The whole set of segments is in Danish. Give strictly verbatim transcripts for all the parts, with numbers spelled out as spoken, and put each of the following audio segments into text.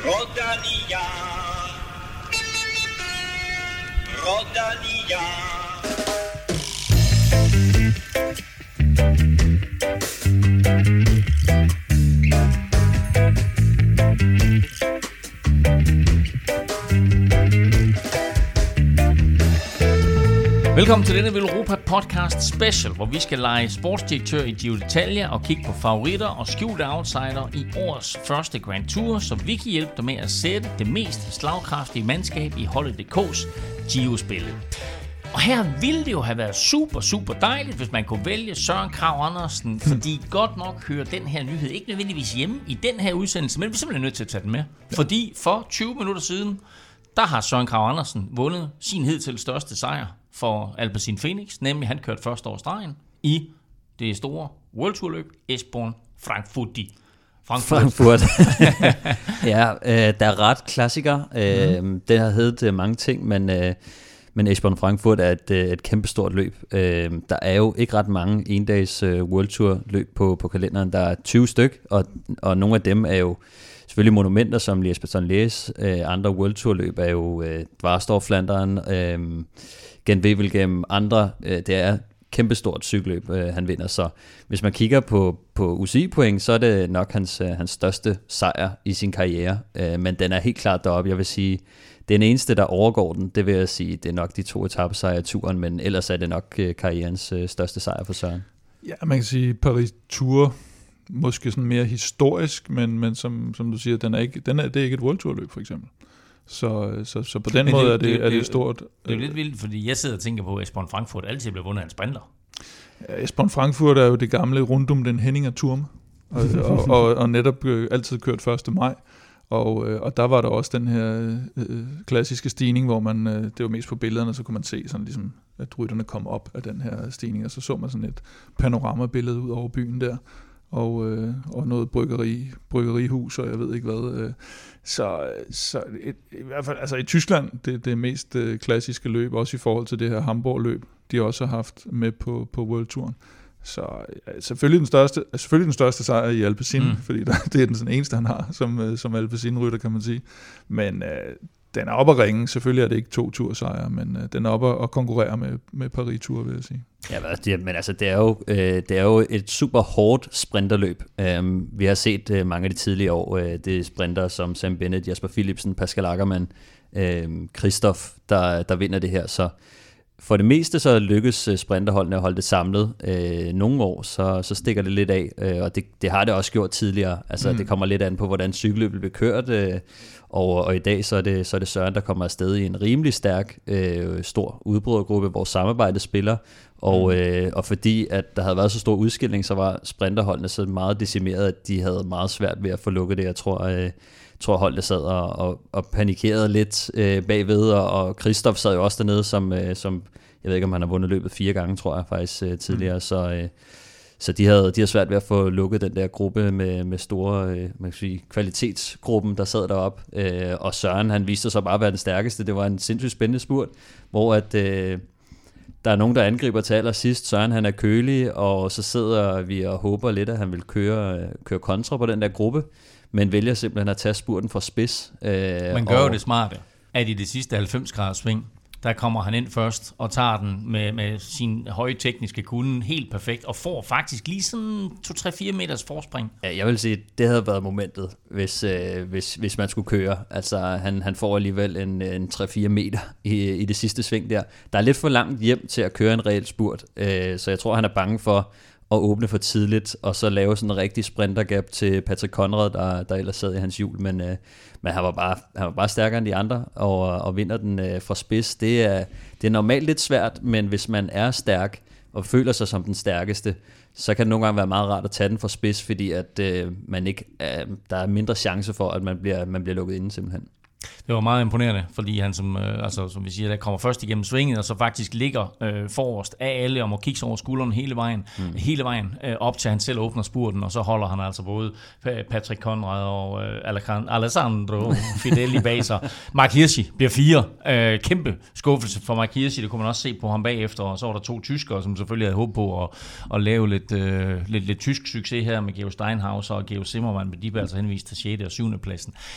Rodania, Rodania. Velkommen til denne Velropa Podcast Special, hvor vi skal lege sportsdirektør i Giro d'Italia og kigge på favoritter og skjulte outsider i årets første Grand Tour, så vi kan hjælpe dig med at sætte det mest slagkraftige mandskab i holdet punktum d k's Giro-spillet. Og her ville det jo have været super, super dejligt, hvis man kunne vælge Søren Kragh Andersen, fordi godt nok hører den her nyhed ikke nødvendigvis hjemme i den her udsendelse, men vi er simpelthen nødt til at tage den med. Ja. Fordi for tyve minutter siden, der har Søren Kragh Andersen vundet sin hidtil største sejr for Alpecin Phoenix, nemlig han kørte første år stregen i det store World Tour løb Espborn Frankfurti. Frankfurt. Frankfurt. Ja, øh, der er ret klassiker. Øh, mm. Det har heddet mange ting, men, øh, men Espborn Frankfurt er et, et kæmpestort løb. Øh, der er jo ikke ret mange endags øh, World Tour løb på, på kalenderen. Der er tyve styk, og, og nogle af dem er jo selvfølgelig monumenter som Liège-Bastogne-Liège. Øh, andre World Tour løb er jo øh, Dvarsdorf-Flandern, øh, Gent-Wevelgem, andre. Øh, det er kæmpestort cykelløb, øh, han vinder. Så hvis man kigger på, på U C I-point, så er det nok hans, øh, hans største sejr i sin karriere. Øh, men den er helt klart deroppe. Jeg vil sige, den eneste, der overgår den, det vil jeg sige, det er nok de to etapesejre i turen, men ellers er det nok øh, karrierens øh, største sejr for Søren. Ja, man kan sige Paris Tour, måske sådan mere historisk, men, men som, som du siger, den er ikke, den er, det er ikke et World Tour løb for eksempel. Så, så, så på den men måde det, er, det, det, er det stort. Det er jo lidt vildt, fordi jeg sidder og tænker på, at Espborn Frankfurt altid bliver vundet af en sprinter. Ja, Espborn Frankfurt er jo det gamle Rundum den Henninger Turm, og, og, og, og netop altid kørt første maj. Og, og der var der også den her øh, klassiske stigning, hvor man, øh, det var mest på billederne, så kunne man se sådan ligesom, at rytterne kom op af den her stigning, og så så man sådan et panoramabillede ud over byen der. Og, øh, og noget bryggeri, bryggerihus, og jeg ved ikke hvad. Øh. Så, så et, i hvert fald, altså i Tyskland, det det mest øh, klassiske løb, også i forhold til det her Hamburg-løb, de også har haft med på, på World Touren. Så ja, selvfølgelig, den største, selvfølgelig den største sejr i Alpecin, mm. fordi der, det er den sådan eneste, han har som, som Alpecin-rytter, kan man sige. Men øh, den er oppe at ringe. Selvfølgelig er det ikke to tursejre, men øh, den er oppe at konkurrere med, med Paris Tour, vil jeg sige. Ja, men altså, det er jo, øh, det er jo et super hårdt sprinterløb. Um, vi har set øh, mange af de tidlige år, øh, det er sprinter som Sam Bennett, Jasper Philipsen, Pascal Ackermann, øh, Christoph, der, der vinder det her. Så for det meste så lykkes sprinterholdene at holde det samlet. Øh, nogle år, så, så stikker det lidt af, øh, og det, det har det også gjort tidligere. Altså, mm. det kommer lidt an på, hvordan cykelløbet bliver kørt, øh, og, og i dag så er, det, så er det Søren, der kommer afsted i en rimelig stærk, øh, stor udbrydergruppe, hvor samarbejdet spiller, og, øh, og fordi at der havde været så stor udskilling, så var sprinterholdene så meget decimeret, at de havde meget svært ved at få lukket det. Jeg tror, øh, tror holdet sad og, og, og panikerede lidt øh, bagved, og, og Christoph sad jo også dernede, som, øh, som jeg ved ikke, om han har vundet løbet fire gange, tror jeg faktisk øh, tidligere, mm. så, øh, så de havde, de havde svært ved at få lukket den der gruppe med, med store øh, man kan sige, kvalitetsgruppen, der sad deroppe, øh, og Søren, han viste sig bare at være den stærkeste. Det var en sindssygt spændende spurt, hvor at øh, der er nogen, der angriber til allersidst. Søren, han er kølig, og så sidder vi og håber lidt, at han vil køre, køre kontra på den der gruppe, men vælger simpelthen at tage spurten fra spids. Øh, Man gør og, jo det smarte, at i det sidste halvfems graders sving, der kommer han ind først og tager den med, med sin høje tekniske kunde helt perfekt, og får faktisk lige sådan to tre fire meters forspring. Ja, jeg vil sige, det havde været momentet, hvis, øh, hvis, hvis man skulle køre. Altså, han, han får alligevel en, en tre fire meter i, i det sidste sving der. Der er lidt for langt hjem til at køre en reel spurt, øh, så jeg tror, han er bange for at åbne for tidligt, og så lave sådan en rigtig sprintergap til Patrick Conrad, der, der ellers sad i hans hjul, men, øh, men han, var bare, han var bare stærkere end de andre, og, og vinder den øh, fra spids. Det er, det er normalt lidt svært, men hvis man er stærk, og føler sig som den stærkeste, så kan det nogle gange være meget rart at tage den fra spids, fordi at, øh, man ikke, øh, der er mindre chance for, at man bliver, man bliver lukket inde simpelthen. Det var meget imponerende, fordi han, som, øh, altså, som vi siger, der kommer først igennem svinget, og så faktisk ligger øh, forrest af alle, og må kigge over skulderen hele vejen, mm. hele vejen øh, op til han selv åbner spurten, og så holder han altså både Patrick Conrad og øh, Alessandro Fideli bag sig. Mark Hirschi bliver fire. Øh, kæmpe skuffelse for Mark Hirschi, det kunne man også se på ham bagefter, og så var der to tyskere, som selvfølgelig havde håb på at, at lave lidt, øh, lidt, lidt tysk succes her med Geo Steinhauser og Geo Zimmermann, men de blev altså henvist til sjette og syvende pladsen.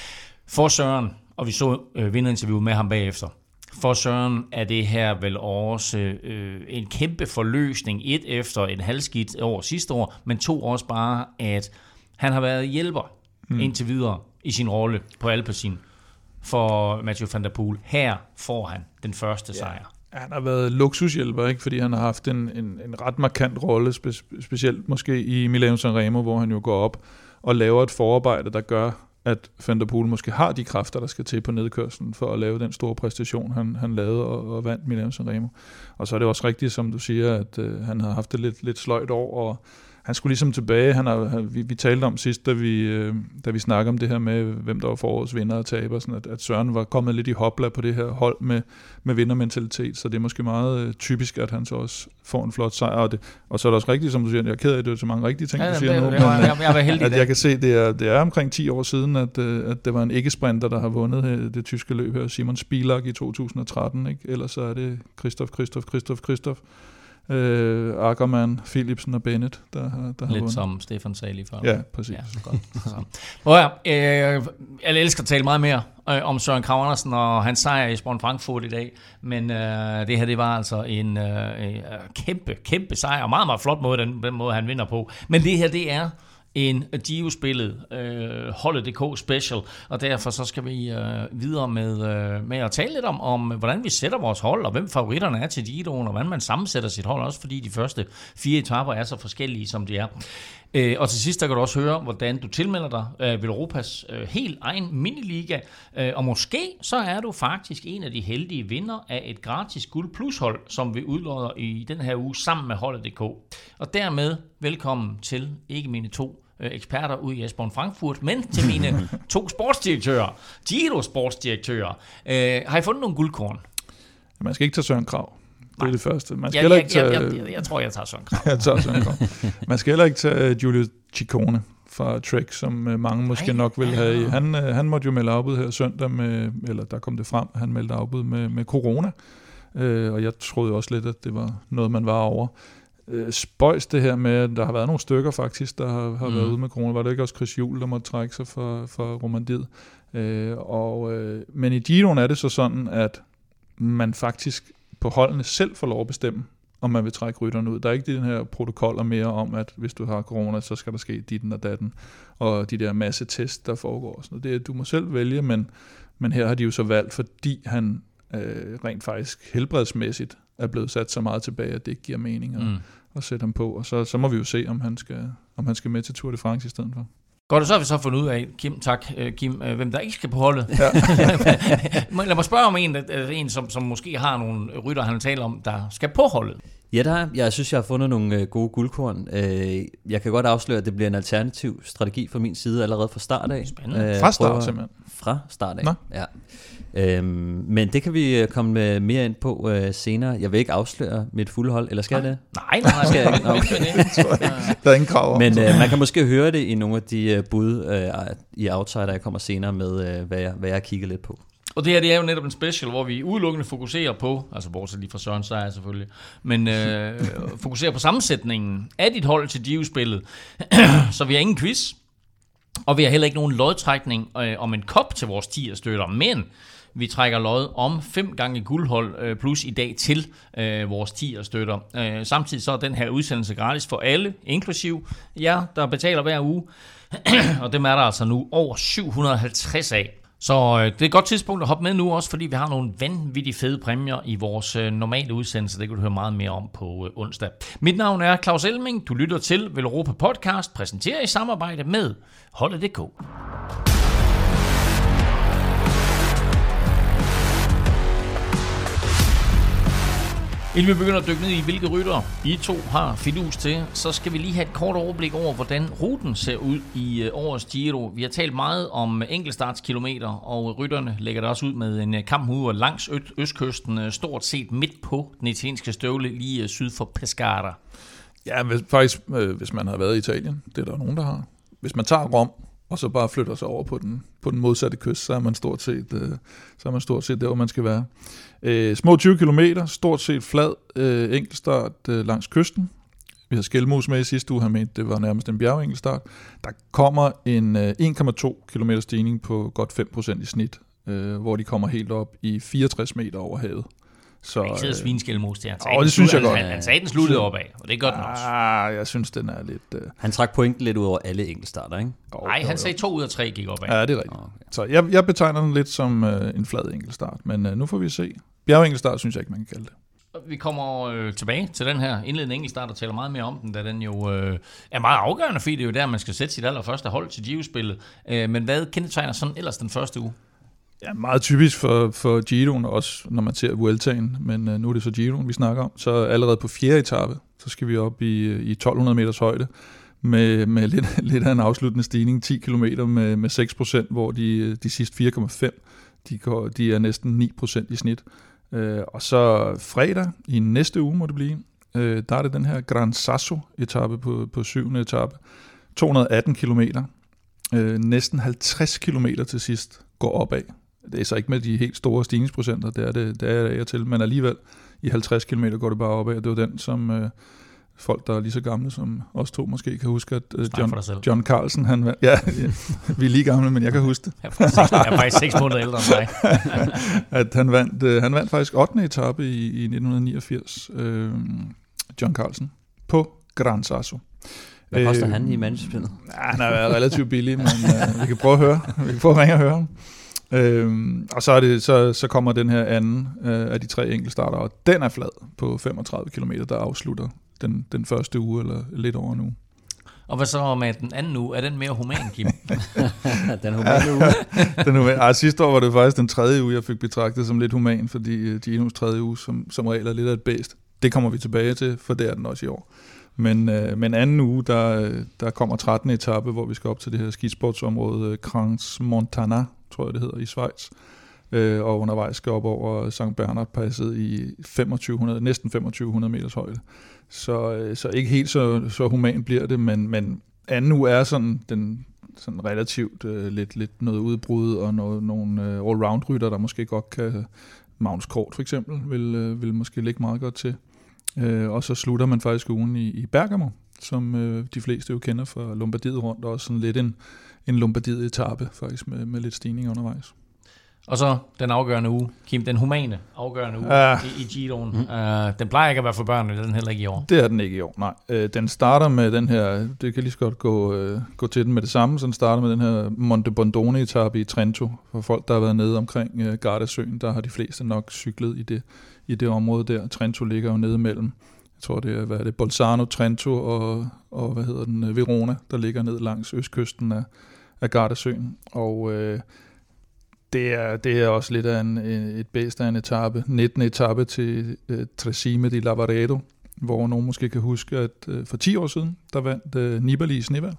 For Søren, og vi så øh, vinderinterviewet med ham bagefter, for Søren er det her vel også øh, en kæmpe forløsning, et efter en halvskidt år sidste år, men to også bare, at han har været hjælper mm. indtil videre i sin rolle på Alpecin for Mathieu van der Poel. Her får han den første ja. sejr. Han har været luksushjælper, ikke? Fordi han har haft en, en, en ret markant rolle, spe- specielt måske i Milano-San Remo, hvor han jo går op og laver et forarbejde, der gør, at Van der Poel måske har de kræfter, der skal til på nedkørslen for at lave den store præstation, han, han lavede og, og vandt Milano-San Remo. Og så er det også rigtigt, som du siger, at øh, han har haft det lidt, lidt sløjt år, og han skulle ligesom tilbage. Han har, han, vi, vi talte om sidst, da vi, øh, da vi snakkede om det her med, hvem der var forårets vinder og taber, sådan at, at Søren var kommet lidt i hopla på det her hold med, med vindermentalitet, så det er måske meget øh, typisk, at han så også får en flot sejr. Og, det, og så er det også rigtigt, som du siger, jeg er ked af, at det er så mange rigtige ting, ja, du siger det, nu, men jeg, jeg, jeg, at jeg kan se, det er, det er omkring ti år siden, at, øh, at det var en ikke-sprinter, der har vundet det, det tyske løb her, Simon Spilak i to tusind og tretten, ikke? Ellers så er det Christoph, Christoph, Christoph, Christoph. Øh, Ackermann, Philipsen og Bennett, der, der har Lidt vundet. som Stefan sagde lige før. Ja, præcis. Ja, godt. Så. Ja, øh, jeg elsker at tale meget mere øh, om Søren Kragh Andersen og hans sejr i Sporn Frankfurt i dag, men øh, det her, det var altså en øh, kæmpe, kæmpe sejr, meget, meget flot måde, den, den måde, han vinder på. Men det her, det er en Giro-spillet øh, Holdet punktum d k special, og derfor så skal vi øh, videre med, øh, med at tale lidt om, om, hvordan vi sætter vores hold, og hvem favoritterne er til Giroen, og hvordan man sammensætter sit hold, også fordi de første fire etaper er så forskellige, som de er. Øh, og til sidst, der kan du også høre, hvordan du tilmelder dig øh, ved Europas øh, helt egen miniliga, øh, og måske så er du faktisk en af de heldige vinder af et gratis guld plus hold, som vi udlodder i den her uge sammen med Holdet punktum d k. Og dermed velkommen til ikke mine to eksperter ude i Sporn Frankfurt, men til mine to sportsdirektører, Giro-sportsdirektører. Øh, har I fundet nogle guldkorn? Man skal ikke tage Søren Kragh. Det er Nej. det første. Man skal jeg, heller jeg, ikke tage... jeg, jeg, jeg, jeg tror, jeg tager Søren Kragh. jeg tager Søren Kragh. Man skal heller ikke tage Giulio Ciccone fra Trek, som mange måske Ej, nok vil have. Ja. Han, han måtte jo melde afbud her søndag, med, eller der kom det frem, han meldte afbud med, med corona. Øh, og jeg troede også lidt, at det var noget, man var over. Øh, spøjs det her med, at der har været nogle stykker faktisk, der har, har mm. været ude med corona. Var det ikke også Chris Juhl, der måtte trække sig fra, fra Romandiet? Øh, og, øh, men i Giroen er det så sådan, at man faktisk på holdene selv får lov at bestemme, om man vil trække rytterne ud. Der er ikke den her protokoller mere om, at hvis du har corona, så skal der ske ditten og datten, og de der masse test, der foregår. Sådan noget. Det, du må selv vælge, men, men her har de jo så valgt, fordi han øh, rent faktisk helbredsmæssigt er blevet sat så meget tilbage, at det ikke giver mening at, mm. at sætte ham på. Og så, så må vi jo se, om han skal, om han skal med til Tour de France i stedet for. Godt, så har vi så fundet ud af, Kim, tak, Kim, hvem der ikke skal på holdet. Ja. Lad mig spørge om en, en som, som måske har nogle rytter, han taler om, der skal på holdet. Ja, der er. Jeg synes, jeg har fundet nogle gode guldkorn. Jeg kan godt afsløre, at det bliver en alternativ strategi fra min side allerede fra start af. Spændende. Fra start simpelthen? Fra start af, Nå. ja. Øhm, men det kan vi komme mere ind på øh, senere. Jeg vil ikke afsløre mit fulde hold, eller skal nej. jeg det? Nej, nej, nej. Skal jeg ikke? Okay. Der er ingen krav. Men øh, man kan måske høre det i nogle af de uh, bud uh, i Outsider, jeg kommer senere med, uh, hvad, jeg, hvad jeg har kigget lidt på. Og det her, det er jo netop en special, hvor vi udelukkende fokuserer på, altså bortset lige fra Søren sejr selvfølgelig, men øh, fokuserer på sammensætningen af dit hold til Giro-spillet. Så vi har ingen quiz, og vi har heller ikke nogen lodtrækning øh, om en kop til vores tier-støtter, men vi trækker lod om fem gange guldhold øh, plus i dag til øh, vores tier-støtter. Øh, samtidig så er den her udsendelse gratis for alle, inklusiv jer, der betaler hver uge, og dem er der altså nu over syv hundrede og halvtreds af. Så øh, det er et godt tidspunkt at hoppe med nu også, fordi vi har nogle vanvittigt fede præmier i vores øh, normale udsendelse. Det kan du høre meget mere om på øh, onsdag. Mit navn er Claus Elming. Du lytter til Vel Europa Podcast, præsenteret i samarbejde med Holdet punktum d k. Inden vi begynder at dykke ned i, hvilke rytter I to har fidus til, så skal vi lige have et kort overblik over, hvordan ruten ser ud i årets Giro. Vi har talt meget om enkeltstartskilometer, og rytterne lægger der også ud med en kamp langs østkysten, stort set midt på den italienske støvle, lige syd for Pescara. Ja, hvis, faktisk, hvis man har været i Italien, det er der nogen, der har. Hvis man tager Rom, og så bare flytter sig over på den, på den modsatte kyst, så er man stort set, øh, så er man stort set der, hvor man skal være. Øh, små tyve kilometer, stort set flad øh, enkeltstart øh, langs kysten. vi havde Skelmose med i sidste uge, han mente, det var nærmest en bjergenkelstart. Der kommer en øh, en komma to kilometer stigning på godt fem procent i snit, øh, hvor de kommer helt op i fireogtres meter over havet. Så jeg ikke sidder Skelmose til. Han sagde, det synes jeg godt. Han, han sagde, den sluttede opad, og det er godt nok. Ah, jeg synes, den er lidt... Uh... Han trak pointen lidt ud over alle enkeltstarter, ikke? Nej, han sagde to ud af tre gik opad. Ja, det er rigtigt. Okay. Så jeg, jeg betegner den lidt som uh, en flad enkeltstart, men uh, nu får vi se. Bjergenkelstart synes jeg ikke, man kan kalde det. Vi kommer øh, tilbage til den her indledende enkeltstart og taler meget mere om den, da den jo øh, er meget afgørende, fordi det er jo der, man skal sætte sit allerførste hold til Giro-spillet. Øh, men hvad kendetegner sådan ellers den første uge? Ja, meget typisk for, for Giroen, også når man ser Vueltaen, men uh, nu er det så Giroen, vi snakker om. Så allerede på fjerde etape, så skal vi op i, i tolv hundrede meters højde, med, med lidt, lidt af en afsluttende stigning, ti kilometer med, med seks procent, hvor de, de sidste fire komma fem, de, går, de er næsten ni procent i snit. Uh, og så fredag i næste uge må det blive, uh, der er det den her Gran Sasso-etape på, på syvende etape, to hundrede og atten kilometer, uh, næsten halvtreds kilometer til sidst går opad. Det er så ikke med de helt store stigningsprocenter, det er det, det er jeg af til, men alligevel i halvtreds kilometer går det bare opad, og det var den, som øh, folk, der er lige så gamle som os to måske kan huske, at øh, John, John Carlsen, han vandt. Ja, ja, vi er lige gamle, men jeg kan huske det. Jeg er faktisk, jeg er faktisk seks måneder ældre end dig. At han vandt, øh, han vandt faktisk ottende etape i, i nitten niogfirs, øh, John Carlsen, på Gran Sasso. Hvad koster øh, han i managespillet? Ja, han er relativt billig, men øh, vi kan prøve at høre. Vi kan prøve at ringe og høre ham. Øhm, og så, er det, så, så kommer den her anden øh, af de tre enkeltstarter, og den er flad på femogtredive kilometer, der afslutter den, den første uge, eller lidt over en uge. Og hvad så med den anden uge? Er den mere human, Kim? den humane uge? den humane. Ej, sidste år var det faktisk den tredje uge, jeg fik betragtet som lidt human, fordi Ginos tredje uge som, som regel er lidt af et bæst. Det kommer vi tilbage til, for det er den også i år. Men, øh, men anden uge, der, der kommer trettende etape, hvor vi skal op til det her skisportsområde, Crans-Montana, tror jeg det hedder, i Schweiz. Øh, og undervejs skal op over Sankt Bernhard-passet i femogtyve hundrede, næsten femogtyve hundrede meters højde. Så, øh, så ikke helt så, så human bliver det, men, men anden uge er sådan, den, sådan relativt øh, lidt, lidt noget udbrud, og noget, nogle øh, allround-rytter, der måske godt kan, Magnus Kort for eksempel, vil, øh, vil måske ligge meget godt til. Øh, og så slutter man faktisk ugen i, i Bergamo, som øh, de fleste jo kender fra Lombardiet rundt, og også sådan lidt en, en Lombardiet-etape faktisk med, med lidt stigning undervejs. Og så den afgørende uge, Kim, den humane afgørende uge uh, i, i Giroen. Mm. Uh, den plejer ikke at være for børnene, den heller ikke i år. Det er den ikke i år, nej. Uh, den starter med den her, det kan lige så godt gå, uh, gå til den med det samme, så den starter med den her Monte Bondone-etape i Trento. For folk, der har været nede omkring uh, Gardasøen, der har de fleste nok cyklet i det, i det område der. Trento ligger jo nede mellem, jeg tror det er, hvad er det, Bolzano, Trento og, og hvad hedder den, Verona, der ligger ned langs østkysten af, af Gardasøen. Og uh, Det er, det er også lidt af en, et bedst af en etape. nittende etape til uh, Tresime di Lavaredo, hvor nogen måske kan huske, at uh, for ti år siden, der vandt uh, Nibali i snevejr.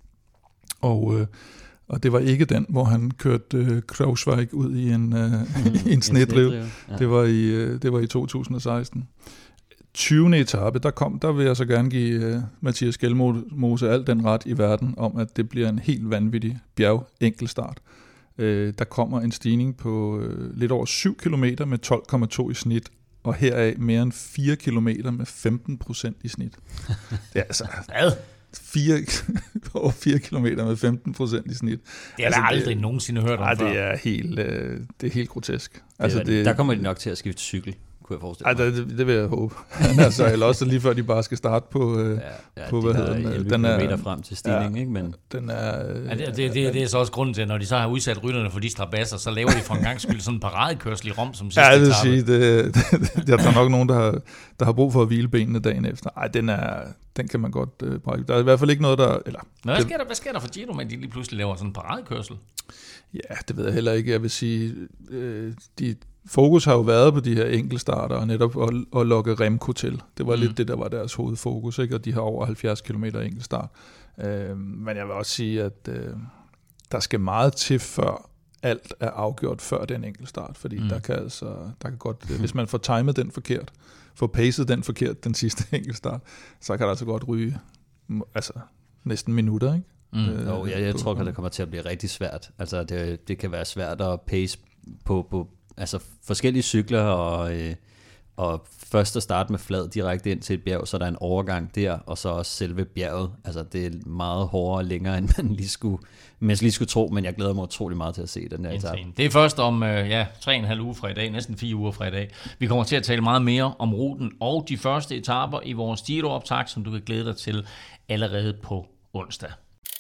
Og, uh, og det var ikke den, hvor han kørte uh, Krausweig ud i en, uh, mm, i en snedriv. Ja. Det, var i, uh, det var i to tusind og seksten. tyvende etape, der, kom, der vil jeg så gerne give uh, Mathias Skelmose al den ret i verden, om at det bliver en helt vanvittig bjerg-enkeltstart. Der kommer en stigning på øh, lidt over syv kilometer med tolv komma to i snit, og heraf mere end fire kilometer med femten procent i snit. Det er altså fire, over fire kilometer med femten procent i snit. Det har jeg altså, aldrig det, nogensinde hørt om ej, før. Det er helt, øh, det er helt grotesk. Det altså, det, der kommer de nok til at skifte cykel. Ej, det, det vil jeg håbe. altså, eller også lige før de bare skal starte på, øh, ja, ja, på hvad hedder den? Den er frem til stigning, ja, ikke? Men den er, øh, ja, det, det, det, det er så også grunden til, at når de så har udsat rytterne for de strabasser, så laver de for en gang skyld sådan en paradekørsel i Rom som sidste etape. Ja, det vil sige, det, det, der er nok nogen, der har, der har brug for at hvile benene dagen efter. Ej, den er, den kan man godt øh, brække. Der er i hvert fald ikke noget, der... Eller, Nå, hvad, sker der, hvad sker der for Giro, med at de lige pludselig laver sådan en paradekørsel? Ja, det ved jeg heller ikke. Jeg vil sige, øh, de... Fokus har jo været på de her enkeltstarter og netop at, at lokke Remco til. Det var mm. lidt det, der var deres hovedfokus, ikke? Og de har over halvfjerds kilometer enkeltstart. Øh, men jeg vil også sige, at øh, der skal meget til, før alt er afgjort før den enkeltstart. Fordi mm. der kan altså, der kan godt, hvis man får timet den forkert, får pacet den forkert, den sidste enkeltstart, så kan der altså godt ryge altså, næsten minutter, ikke? Mm. Øh, jo, jeg, jeg tror, at det kommer til at blive rigtig svært. Altså, det, det kan være svært at pace på, på altså forskellige cykler og, øh, og først at starte med flad direkte ind til et bjerg, så er der en overgang der, og så også selve bjerget. Altså det er meget hårdere og længere, end man lige skulle, man lige skulle tro, men jeg glæder mig utrolig meget til at se den her etape. Det er først om ja, tre og en halv uge fra i dag, næsten fire uger fra i dag. Vi kommer til at tale meget mere om ruten og de første etaper i vores Giro-optakt, som du kan glæde dig til allerede på onsdag.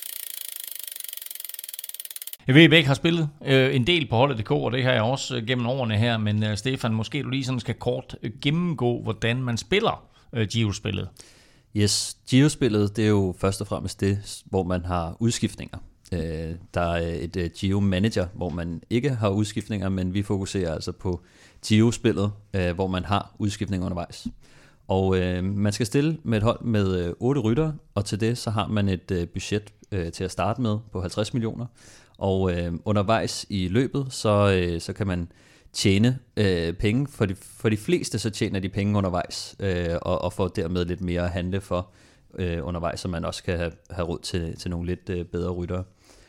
Jeg ved, at I begge har spillet øh, en del på holdet punktum d k, og det har jeg også øh, gennem årene her, men øh, Stefan, måske du lige sådan skal kort øh, gennemgå, hvordan man spiller øh, Giro-spillet. Yes, Giro-spillet, det er jo først og fremmest det, hvor man har udskiftninger. Øh, der er et øh, Giro-manager, hvor man ikke har udskiftninger, men vi fokuserer altså på Giro-spillet, øh, hvor man har udskiftninger undervejs. Og øh, man skal stille med et hold med øh, otte ryttere, og til det så har man et øh, budget øh, til at starte med på halvtreds millioner. Og øh, undervejs i løbet, så, øh, så kan man tjene øh, penge. For de, for de fleste, så tjener de penge undervejs, øh, og, og får dermed lidt mere at handle for øh, undervejs, så man også kan have, have råd til, til nogle lidt øh, bedre ryttere.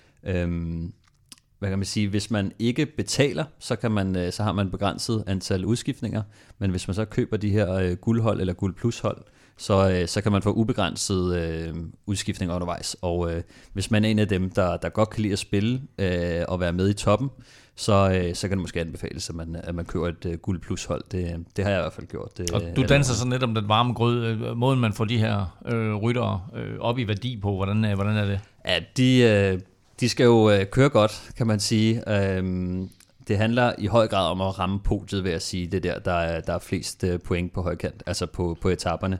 Øhm, hvad kan man sige? Hvis man ikke betaler, så, kan man, øh, så har man begrænset antal udskiftninger, men hvis man så køber de her øh, guldhold eller guld plus hold, Så, øh, så kan man få ubegrænset øh, udskiftninger undervejs. Og øh, hvis man er en af dem, der, der godt kan lide at spille øh, og være med i toppen, så, øh, så kan det måske anbefales, at man, at man køber et øh, guld plus hold. Det, det har jeg i hvert fald gjort. Det, og du danser så netop den varme grød. Måden man får de her øh, ryttere øh, op i værdi på, hvordan, øh, hvordan er det? Ja, de, øh, de skal jo øh, køre godt, kan man sige. Øhm, Det handler i høj grad om at ramme podiet, ved at sige det der, der er, der er flest point på højkant, altså på, på etaperne.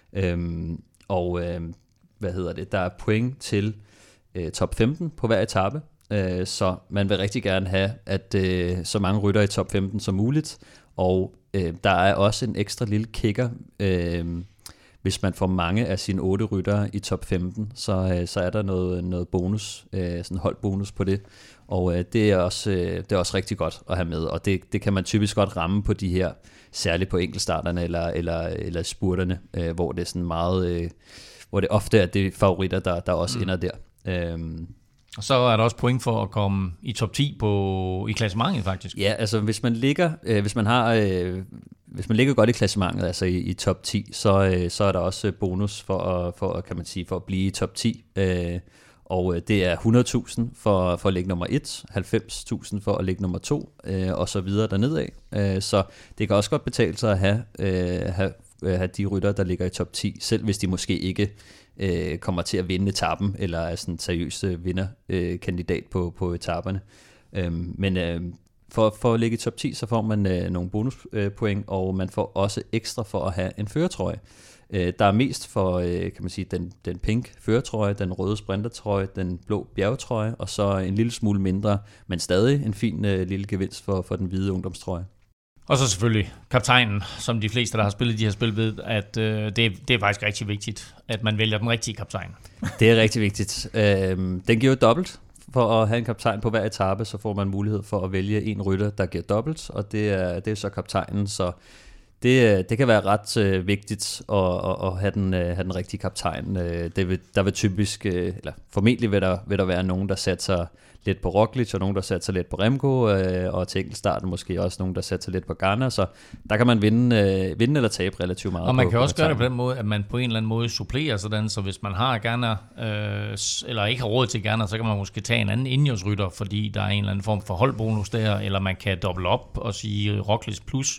Øhm, og øhm, hvad hedder det? Der er point til øh, top femten på hver etape, øh, så man vil rigtig gerne have, at øh, så mange rytter i top femten som muligt. Og øh, der er også en ekstra lille kicker, øh, hvis man får mange af sine otte ryttere i top femten, så, øh, så er der noget, noget bonus, øh, sådan holdbonus på det. Og øh, det, er også, øh, det er også rigtig godt at have med, og det, det kan man typisk godt ramme på de her, særligt på enkeltstarterne eller, eller, eller spurterne, øh, hvor det er sådan meget, øh, hvor det ofte er det favoritter, der, der også mm. ender der. Øhm. Og så er der også point for at komme i top ti på, i klassementet faktisk. Ja, altså hvis man ligger, øh, hvis man har, øh, hvis man ligger godt i klassementet, altså i, i top ti, så, øh, så er der også bonus for at, for, kan man sige, for at blive i top ti. Øh, Og det er hundrede tusind for, for at ligge nummer et, halvfems tusind for at ligge nummer to, øh, og så videre dernede af. Øh, så det kan også godt betale sig at have, øh, have, have de rytter, der ligger i top ti, selv hvis de måske ikke øh, kommer til at vinde etappen, eller er sådan en seriøs vinderkandidat øh, på, på etaperne. Øh, men øh, for, for at ligge i top ti, så får man øh, nogle bonuspoint, øh, og man får også ekstra for at have en førertrøje. Der er mest for, kan man sige, den, den pink førertrøje, den røde sprintertrøje, den blå bjergetrøje, og så en lille smule mindre, men stadig en fin uh, lille gevinst for, for den hvide ungdomstrøje. Og så selvfølgelig kaptajnen, som de fleste, der har spillet de her spil, ved, at uh, det, det er faktisk rigtig vigtigt, at man vælger den rigtige kaptajn. Det er rigtig vigtigt. Uh, den giver jo dobbelt. For at have en kaptajn på hver etape, så får man mulighed for at vælge en rytter, der giver dobbelt, og det er, det er så kaptajnen, så Det, det kan være ret øh, vigtigt at, at, at have, den, øh, have den rigtige kaptajn. Øh, det vil, der vil typisk, øh, eller formentlig vil der, vil der være nogen, der satser lidt på Roglic, og nogen, der satser lidt på Remco, øh, og til enkeltstarten måske også nogen, der satser lidt på Ghana. Så der kan man vinde, øh, vinde eller tabe relativt meget. Og man på, kan på også kaptajn. gøre det på den måde, at man på en eller anden måde supplerer sådan, så hvis man har Ghana, øh, eller ikke har råd til Ghana, så kan man måske tage en anden Ineos-rytter, fordi der er en eller anden form for holdbonus der, eller man kan doble op og sige Roglic plus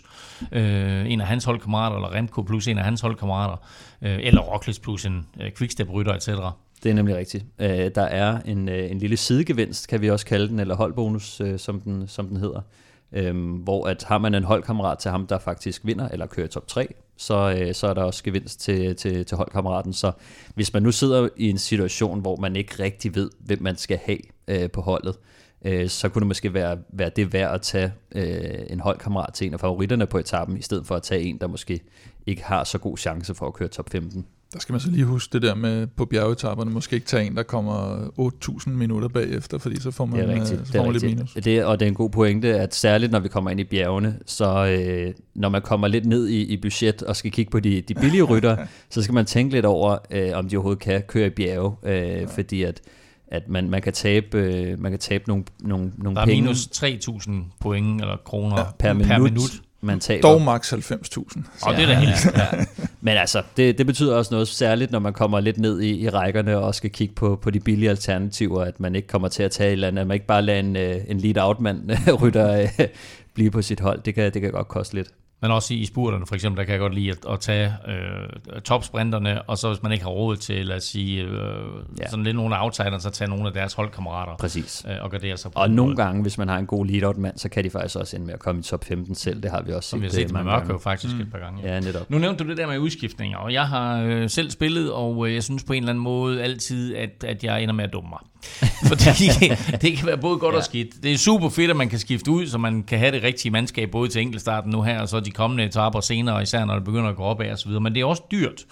øh, en af hans holdkammerater, eller Remco plus en af hans holdkammerater, øh, eller Roglic plus en øh, quickstep-rytter, et cetera. Det er nemlig rigtigt. Øh, der er en, øh, en lille sidegevinst, kan vi også kalde den, eller holdbonus, øh, som, den, som den hedder. Øh, hvor at har man en holdkammerat til ham, der faktisk vinder, eller kører top tre, så, øh, så er der også gevinst til, til, til holdkammeraten. Så hvis man nu sidder i en situation, hvor man ikke rigtig ved, hvem man skal have øh, på holdet, øh, så kunne det måske være, være det værd at tage øh, en holdkammerat til en af favoritterne på etappen, i stedet for at tage en, der måske ikke har så god chance for at køre top femten. Der skal man så lige huske det der med på bjergetapperne, måske ikke tage en, der kommer otte tusind minutter bagefter, fordi så får man, det er rigtigt, så det er får man lidt rigtigt. minus. Det, og det er en god pointe, at særligt når vi kommer ind i bjergene, så øh, når man kommer lidt ned i, i budget og skal kigge på de, de billige rytter, så skal man tænke lidt over, øh, om de overhovedet kan køre i bjerge, øh, ja. fordi at at man, man kan tabe øh, man kan tabe nogle nogle nogle der er penge. minus tre tusind point eller kroner ja, per, per minut, minut man taber. Dog maks halvfems tusind. Og ja, det er da helt ja. Men altså, det, det betyder også noget særligt, når man kommer lidt ned i, i rækkerne og skal kigge på, på de billige alternativer, at man ikke kommer til at tage et eller andet, at man ikke bare lader en, en lead-out-mand rytter blive på sit hold. Det kan, det kan godt koste lidt. Men også i spurterne, for eksempel, der kan jeg godt lide at, at tage øh, topsprinterne, og så hvis man ikke har råd til, lad os sige, øh, ja. sådan lidt nogle af outsiderne, så tage nogle af deres holdkammerater. Præcis. Øh, og gardere sig på. Og nogle gange, hvis man har en god lead-out-mand, så kan de faktisk også ende med at komme i top femten selv. Det har vi også set. Som vi har set med Mørkøv faktisk mm. et par gange. Ja. Ja, netop. Nu nævnte du det der med udskiftninger, og jeg har øh, selv spillet, og øh, jeg synes på en eller anden måde altid, at, at jeg ender med at dumme mig. Fordi det kan være både godt ja. og skidt. Det er super fedt, at man kan skifte ud, så man kan have det rigtige mandskab, både til enkeltstarten nu her, og så de kommende etaper senere, især når det begynder at gå opad og så videre. Men det er også dyrt,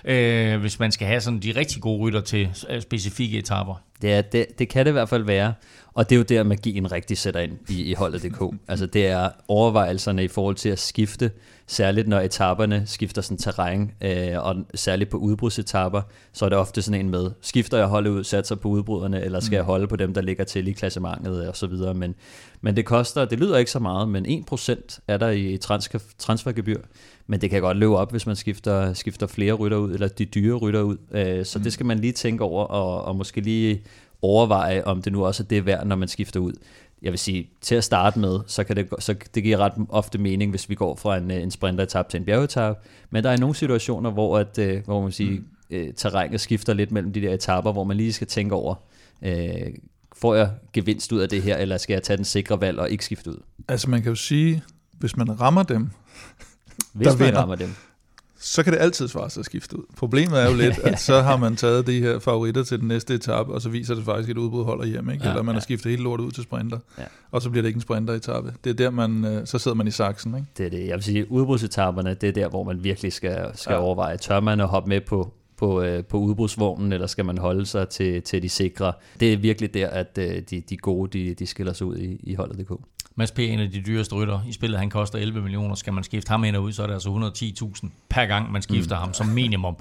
øh, hvis man skal have sådan de rigtig gode rytter til specifikke etaper. Ja, det, det kan det i hvert fald være. Og det er jo der, magien rigtig sætter ind i, i holdet punktum d k. Altså det er overvejelserne i forhold til at skifte, særligt når etaperne skifter sådan terræn, øh, og særligt på udbrudsetapper, så er det ofte sådan en med, skifter jeg holdet ud, satser på udbruderne, eller skal mm. jeg holde på dem, der ligger til i klassementet og så videre. Men, men det koster, det lyder ikke så meget, men en procent er der i transfer, transfergebyr, men det kan godt løbe op, hvis man skifter, skifter flere rytter ud, eller de dyre rytter ud. Øh, så mm. det skal man lige tænke over, og, og måske lige overveje, om det nu også er det værd, når man skifter ud. Jeg vil sige, til at starte med, så kan det, så det giver ret ofte mening, hvis vi går fra en, en sprinteretap til en bjergetap. Men der er nogle situationer, hvor, at, hvor man siger, mm. terrænet skifter lidt mellem de der etaper, hvor man lige skal tænke over, øh, får jeg gevinst ud af det her, eller skal jeg tage den sikre valg og ikke skifte ud? Altså man kan jo sige, hvis man rammer dem, hvis man vinder, rammer dem, så kan det altid svare sig at skifte ud. Problemet er jo lidt, at så har man taget de her favoritter til den næste etape, og så viser det faktisk, at et udbrud holder hjem, ikke? Ja, eller man har skiftet helt lort ud til sprinter, ja. Og så bliver det ikke en sprinteretape. Det er der, man, så sidder man i saksen, ikke? Det er det. Jeg vil sige, udbrudsetaperne, det er der, hvor man virkelig skal, skal ja. overveje. Tør man at hoppe med på, på, på udbrudsvognen, eller skal man holde sig til, til de sikre? Det er virkelig der, at de, de gode, de, de skiller sig ud i, i holdet punktum d k. Mads P. en af de dyreste rytter i spillet, han koster elleve millioner. Skal man skifte ham ind og ud, så er det altså et hundrede og ti tusind per gang, man skifter mm. ham som minimum.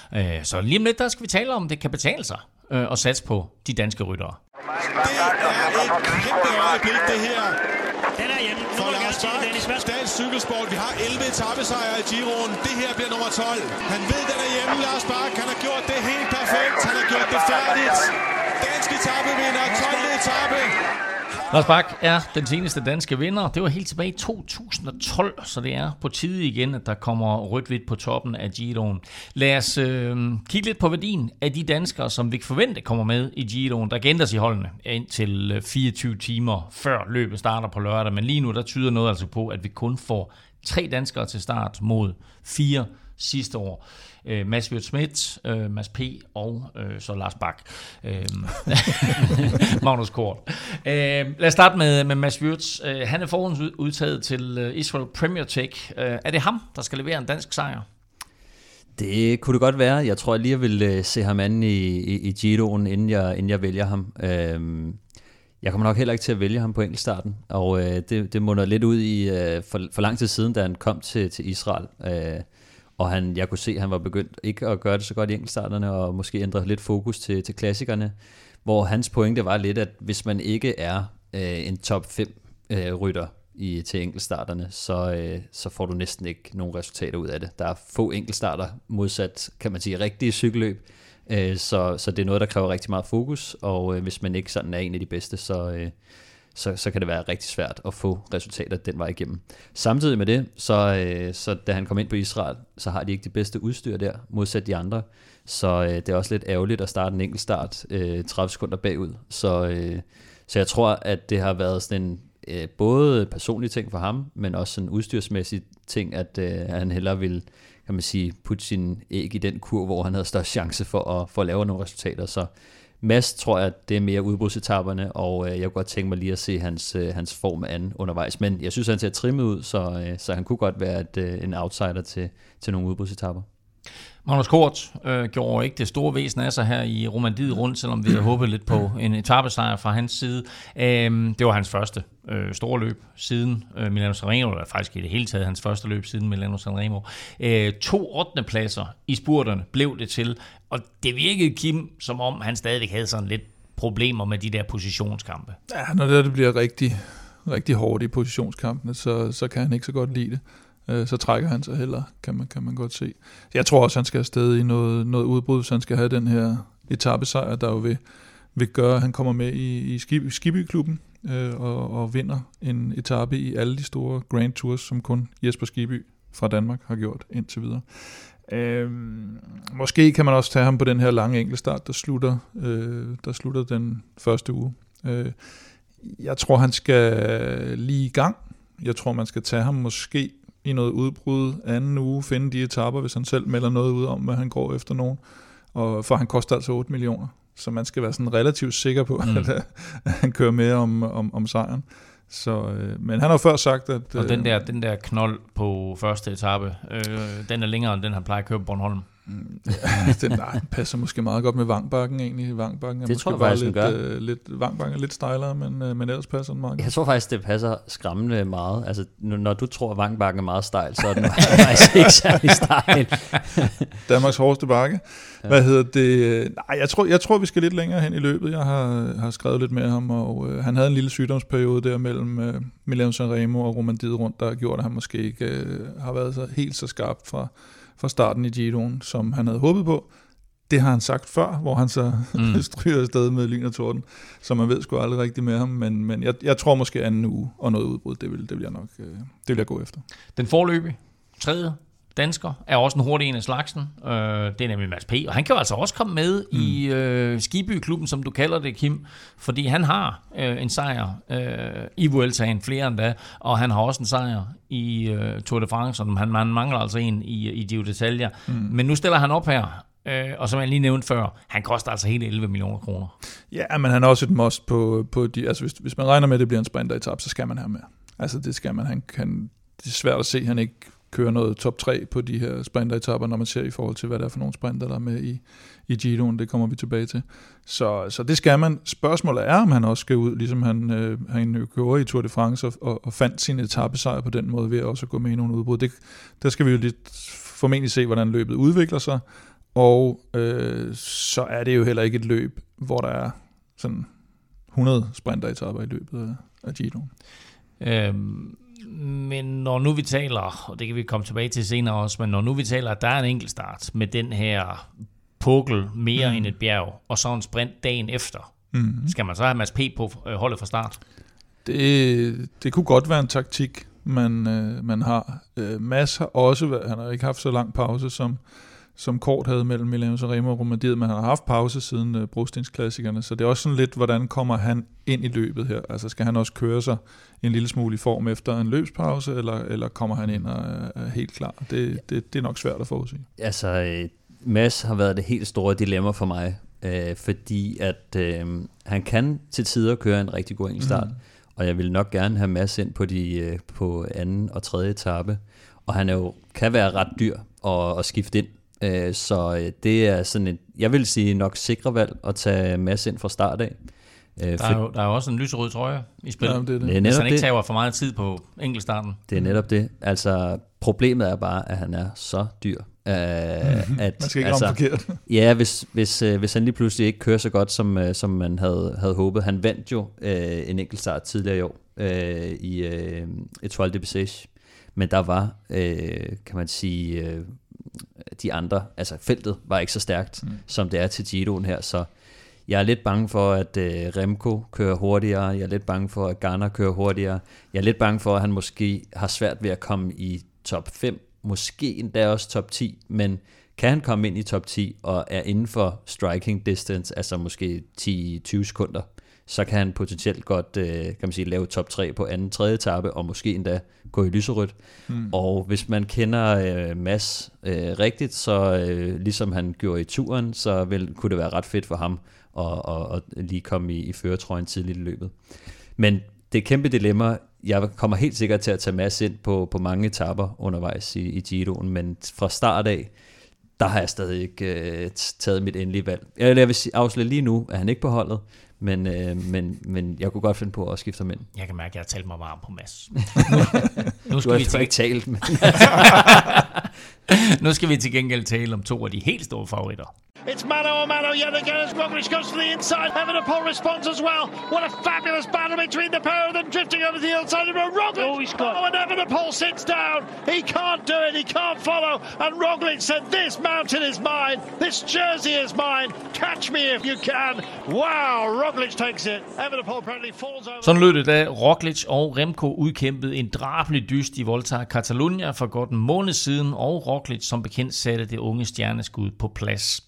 Så lige om lidt, der skal vi tale om, det kan betale sig at satse på de danske ryttere. Det er et kæmpe øjeblik, det her. Den er hjemme. For Lars Bak, dansk cykelsport. Vi har elleve etapesejre i Giroen. Det her bliver nummer tolv. Han ved, den er hjemme, Lars Bak. Han har gjort det helt perfekt. Han har gjort det færdigt. Dansk etapevinder, tolvte etape. Lars Bak er den seneste danske vinder. Det var helt tilbage i to tusind og tolv, så det er på tide igen, at der kommer rødt-hvidt på toppen af Giroen. Lad os øh, kigge lidt på værdien af de danskere, som vi forvente kommer med i Giroen. Der ændres i holdene indtil fireogtyve timer før løbet starter på lørdag, men lige nu der tyder noget altså på, at vi kun får tre danskere til start mod fire sidste år. Øh, Mads Wirtz-Smith, øh, Mads P. og øh, så Lars Bak. Øh, Magnus Kort. Øh, lad os starte med, med Mads Wirtz. Øh, han er forhåndsudtaget til øh, Israel Premier Tech. Øh, er det ham, der skal levere en dansk sejr? Det kunne det godt være. Jeg tror, jeg lige vil øh, se ham anden i, i, i Giroen, inden jeg, inden jeg vælger ham. Øh, Jeg kommer nok heller ikke til at vælge ham på enkeltstarten, og øh, det, det munder lidt ud i øh, for, for lang tid siden, da han kom til, til Israel. Øh, og han, jeg kunne se, at han var begyndt ikke at gøre det så godt i enkeltstarterne, og måske ændre lidt fokus til, til klassikerne, hvor hans pointe var lidt, at hvis man ikke er øh, en top fem øh, rytter i, til enkeltstarterne, så, øh, så får du næsten ikke nogen resultater ud af det. Der er få enkeltstarter modsat, kan man sige, rigtige cykelløb, øh, så, så det er noget, der kræver rigtig meget fokus, og øh, hvis man ikke sådan er en af de bedste, så... Øh, Så, så kan det være rigtig svært at få resultater den vej igennem. Samtidig med det, så, øh, så da han kom ind på Israel, så har de ikke det bedste udstyr der, modsat de andre. Så øh, det er også lidt ærgerligt at starte en enkelt start øh, tredive sekunder bagud. Så, øh, så jeg tror, at det har været sådan en øh, både personlig ting for ham, men også en udstyrsmæssig ting, at øh, han hellere vil, kan man sige, putte sin æg i den kur, hvor han havde størst chance for at, for at lave nogle resultater. Så Mads tror jeg, det er mere udbrudsetapperne, og øh, jeg kunne godt tænke mig lige at se hans, øh, hans form an undervejs. Men jeg synes, han ser trimmet ud, så, øh, så han kunne godt være et, øh, en outsider til, til nogle udbrudsetapper. Magnus Kort øh, gjorde ikke det store væsen af sig her i Romandiet rundt, selvom vi havde håbet lidt på en etapesejr fra hans side. Øh, det var hans første øh, store løb siden øh, Milano Sanremo, eller faktisk i det hele taget hans første løb siden Milano Sanremo. Øh, to ottende pladser i spurterne blev det til, og det virkede Kim, som om han stadig havde sådan lidt problemer med de der positionskampe. Ja, når det, det bliver rigtig, rigtig hårdt i positionskampene, så, så kan han ikke så godt lide det. Øh, så trækker han sig heller, kan man, kan man godt se. Jeg tror også, han skal afsted i noget, noget udbrud, så han skal have den her etapesejr, der jo vil, vil gøre, at han kommer med i, i Skib, Skibby-klubben øh, og, og vinder en etape i alle de store Grand Tours, som kun Jesper Skibby fra Danmark har gjort indtil videre. Øh, måske kan man også tage ham på den her lange enkeltstart, der slutter, øh, der slutter den første uge. Øh, jeg tror, han skal lige i gang. Jeg tror, man skal tage ham måske i noget udbrud anden uge, finde de etaper, hvis han selv melder noget ud om, hvad han går efter nogen. Og for han koster altså otte millioner, så man skal være sådan relativt sikker på, mm. at, at han kører med om, om, om sejren. Så, øh, men han har jo før sagt, at... Og den der, den der knold på første etape, øh, den er længere end den, han plejer at køre på Bornholm. Ja, den, nej, den passer måske meget godt med Vangbakken egentlig. Vangbakken er det måske tror jeg bare faktisk, lidt, gør. øh, lidt, Vangbakken er lidt stejlere, men, øh, men ellers passer den meget godt. Jeg tror faktisk, det passer skræmmende meget. Altså, når du tror, at Vangbakken er meget stejl, så er den faktisk ikke særlig stejl. Danmarks hårdeste bakke. Ja. Hvad hedder det? Nej, jeg tror, jeg tror, vi skal lidt længere hen i løbet. Jeg har, har skrevet lidt med ham, og øh, han havde en lille sygdomsperiode der mellem øh, Milano Sanremo og Romandiet rundt, der gjorde, at han måske ikke øh, har været så helt så skarp fra fra starten i Giroen, som han havde håbet på. Det har han sagt før, hvor han så mm. stryger afsted med lyn og torden, så man ved sgu aldrig rigtigt med ham, men, men jeg, jeg tror måske anden uge og noget udbrud, det vil, det vil jeg nok det vil jeg gå efter. Den forløbige, tredje dansker, er også en hurtig en af slagsen. Øh, det er nemlig Mads P. Og han kan jo altså også komme med mm. i øh, Skibby-klubben, som du kalder det, Kim, fordi han har øh, en sejr øh, i Vueltaen, flere end da, og han har også en sejr i øh, Tour de France, og han, han mangler altså en i, i Giro d'Italia. Mm. Men nu stiller han op her, øh, og som jeg lige nævnte før, han koster altså hele elleve millioner kroner. Ja, men han er også et must på, på de, altså hvis, hvis man regner med, at det bliver en sprinter-etape, så skal man have med. Altså det skal man, han kan, det er svært at se, han ikke kører noget top tre på de her sprinteretapper, når man ser i forhold til, hvad der er for nogle sprinter, der er med i, i Giroen. Det kommer vi tilbage til. Så, så det skal man. Spørgsmålet er, om han også skal ud, ligesom han, øh, han gjorde i Tour de France, og, og fandt sin etapesejr på den måde, ved at også gå med i nogle udbrud. Det, der skal vi jo lidt formentlig se, hvordan løbet udvikler sig, og øh, så er det jo heller ikke et løb, hvor der er sådan hundrede sprinteretapper i løbet af, af Giroen. Øhm Men når nu vi taler, og det kan vi komme tilbage til senere også, men når nu vi taler, at der er en enkelt start med den her pukkel mere mm. end et bjerg, og så en sprint dagen efter, mm. skal man så have Mads P. på holdet fra start? Det, det kunne godt være en taktik, man, øh, man har. Øh, Mads har også, han har ikke haft så lang pause, som, som Kort havde mellem Milano Sanremo og Romandiet, men han har haft pause siden øh, brostensklassikerne, så det er også sådan lidt, hvordan kommer han ind i løbet her? Altså skal han også køre sig en lille smule i form efter en løbspause, eller, eller kommer han ind og er helt klar? Det, det, det er nok svært at forudsige. Altså, Mads har været det helt store dilemma for mig, øh, fordi at øh, han kan til tider køre en rigtig god enkeltstart, mm. og jeg vil nok gerne have Mads ind på, de, øh, på anden og tredje etape, og han er jo, kan være ret dyr at, at skifte ind. Så det er sådan et, jeg vil sige nok sikre valg at tage Mads ind fra start af. Der er, jo, der er jo også en lyserød trøje i spil, ja, det er det. Det er hvis han ikke tager for meget tid på enkeltstarten. Det er netop det. Altså problemet er bare, at han er så dyr. Uh, at, man skal ikke altså, ramme forkert. Ja, hvis, hvis, uh, hvis han lige pludselig ikke kører så godt, som, uh, som man havde, havde håbet. Han vandt jo uh, en enkeltstart tidligere i år uh, i uh, Etoile de Bessèges. Men der var, uh, kan man sige... Uh, de andre, altså feltet var ikke så stærkt, mm. som det er til Giroen her, så jeg er lidt bange for, at øh, Remco kører hurtigere, jeg er lidt bange for, at Garner kører hurtigere, jeg er lidt bange for, at han måske har svært ved at komme i top fem, måske endda også top ti, men kan han komme ind i top ti og er inden for striking distance, altså måske ti til tyve sekunder, så kan han potentielt godt øh, kan man sige, lave top tre på anden, tredje etape, og måske endda gå i lyserødt. Mm. Og hvis man kender øh, Mads øh, rigtigt, så øh, ligesom han gjorde i turen, så vil, kunne det være ret fedt for ham at, at, at lige komme i, i førertrøjen tidligt i løbet. Men det er et kæmpe dilemma. Jeg kommer helt sikkert til at tage Mads ind på, på mange etaper undervejs i, i Giroen, men fra start af, der har jeg stadig ikke øh, taget mit endelige valg. Jeg, jeg vil afsløre lige nu, at han ikke på holdet, Men, øh, men, men jeg kunne godt finde på at skifte ham ind. Jeg kan mærke, at jeg har talt mig varm på Mads. Nu skal du vi til... ikke talt, men... Nu skal vi til gengæld tale om to af de helt store favoritter. It's mano a mano yet again as Roglic goes to the inside. Evenepoel responds as well. What a fabulous battle between the pair of them, drifting over the outside of Roglic. Oh, he's got... oh, and Evenepoel sits down. He can't do it. He can't follow. And Roglic said, "This mountain is mine. This jersey is mine. Catch me if you can." Wow, Roglic takes it. Evenepoel apparently falls over. Sådan lød det, da Roglic og Remco udkæmpede en drabelig dyst i Volta a Catalunya for godt en måned siden, og Roglic som bekendt satte det unge stjerneskud på plads.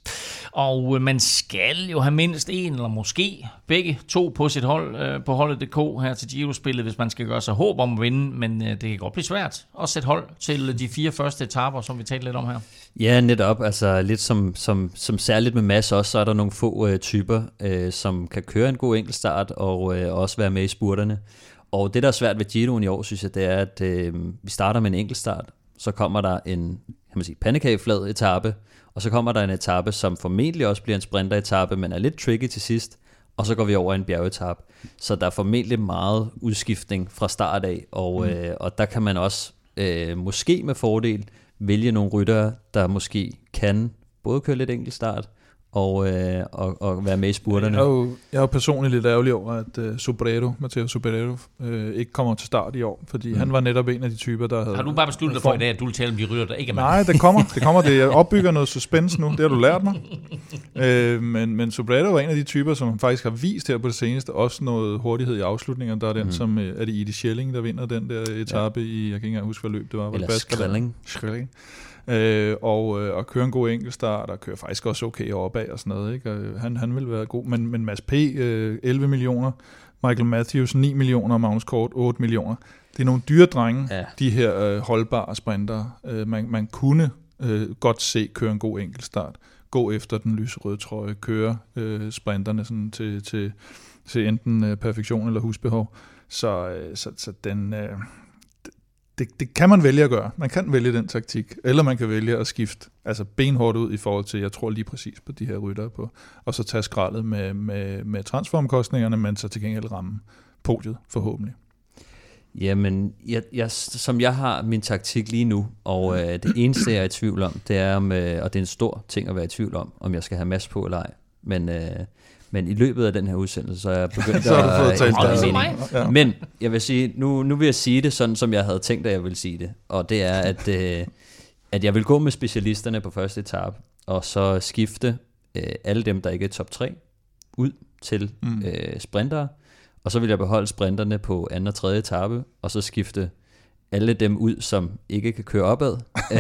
Og man skal jo have mindst en, eller måske begge to på sit hold, øh, på holdet punktum d k her til Giro-spillet, hvis man skal gøre sig håb om at vinde, men øh, det kan godt blive svært at sætte hold til de fire første etaper, som vi talte lidt om her. Ja, netop. Altså lidt som, som, som særligt med Mads også, så er der nogle få øh, typer, øh, som kan køre en god enkeltstart og øh, også være med i spurterne. Og det, der er svært ved Giroen i år, synes jeg, det er, at øh, vi starter med en enkeltstart, så kommer der en, kan man sige, pandekageflad etape, og så kommer der en etape, som formentlig også bliver en sprinteretape, men er lidt tricky til sidst, og så går vi over en bjergetape. Så der er formentlig meget udskiftning fra start af, og, mm. øh, og der kan man også øh, måske med fordel vælge nogle ryttere, der måske kan både køre lidt enkeltstart, og, øh, og, og være med i spurterne. Jeg er jo, jeg er jo personligt lidt ærgerlig over, at uh, Sobrero, Matteo Sobrero, øh, ikke kommer til start i år, fordi mm. han var netop en af de typer, der havde... Har du bare besluttet dig for i dag, at du vil tale om de rytter, der ikke er med? Nej, det kommer. Det kommer. Det opbygger noget suspense nu. Det har du lært mig. øh, men, men Sobrero var en af de typer, som faktisk har vist her på det seneste, også noget hurtighed i afslutningen. Der er den, mm. som er det Edie Schelling, der vinder den der etape ja. i, jeg kan ikke engang huske, hvad løb det var. var Eller Schelling. Schelling. Øh, og, øh, og køre en god enkeltstart, og køre faktisk også okay opad og sådan noget, ikke? Og han, han vil være god, men, men Mads P, øh, elleve millioner, Michael Matthews, ni millioner, og Magnus Kort, otte millioner. Det er nogle dyre drenge, ja. de her øh, holdbare sprintere. Øh, man, man kunne øh, godt se køre en god enkeltstart, gå efter den lyserøde trøje, køre øh, sprinterne sådan til, til, til enten øh, perfektion eller husbehov. Så, øh, så, så den... Øh, Det, det kan man vælge at gøre. Man kan vælge den taktik, eller man kan vælge at skifte altså benhårdt ud i forhold til, jeg tror lige præcis på de her ryttere på, og så tage skraldet med, med, med transferomkostningerne, men så til gengæld ramme podiet forhåbentlig. Jamen, jeg, jeg, som jeg har min taktik lige nu, og øh, det eneste, jeg er i tvivl om, det er, om, øh, og det er en stor ting at være i tvivl om, om jeg skal have Mads på eller ej. Men... Øh, Men i løbet af den her udsendelse, så er jeg begyndt så at... at ja. Men jeg vil sige, nu, nu vil jeg sige det sådan, som jeg havde tænkt, at jeg ville sige det. Og det er, at, øh, at jeg vil gå med specialisterne på første etape, og så skifte øh, alle dem, der ikke er top tre, ud til mm. øh, sprintere. Og så vil jeg beholde sprinterne på anden og tredje etape, og så skifte alle dem ud, som ikke kan køre opad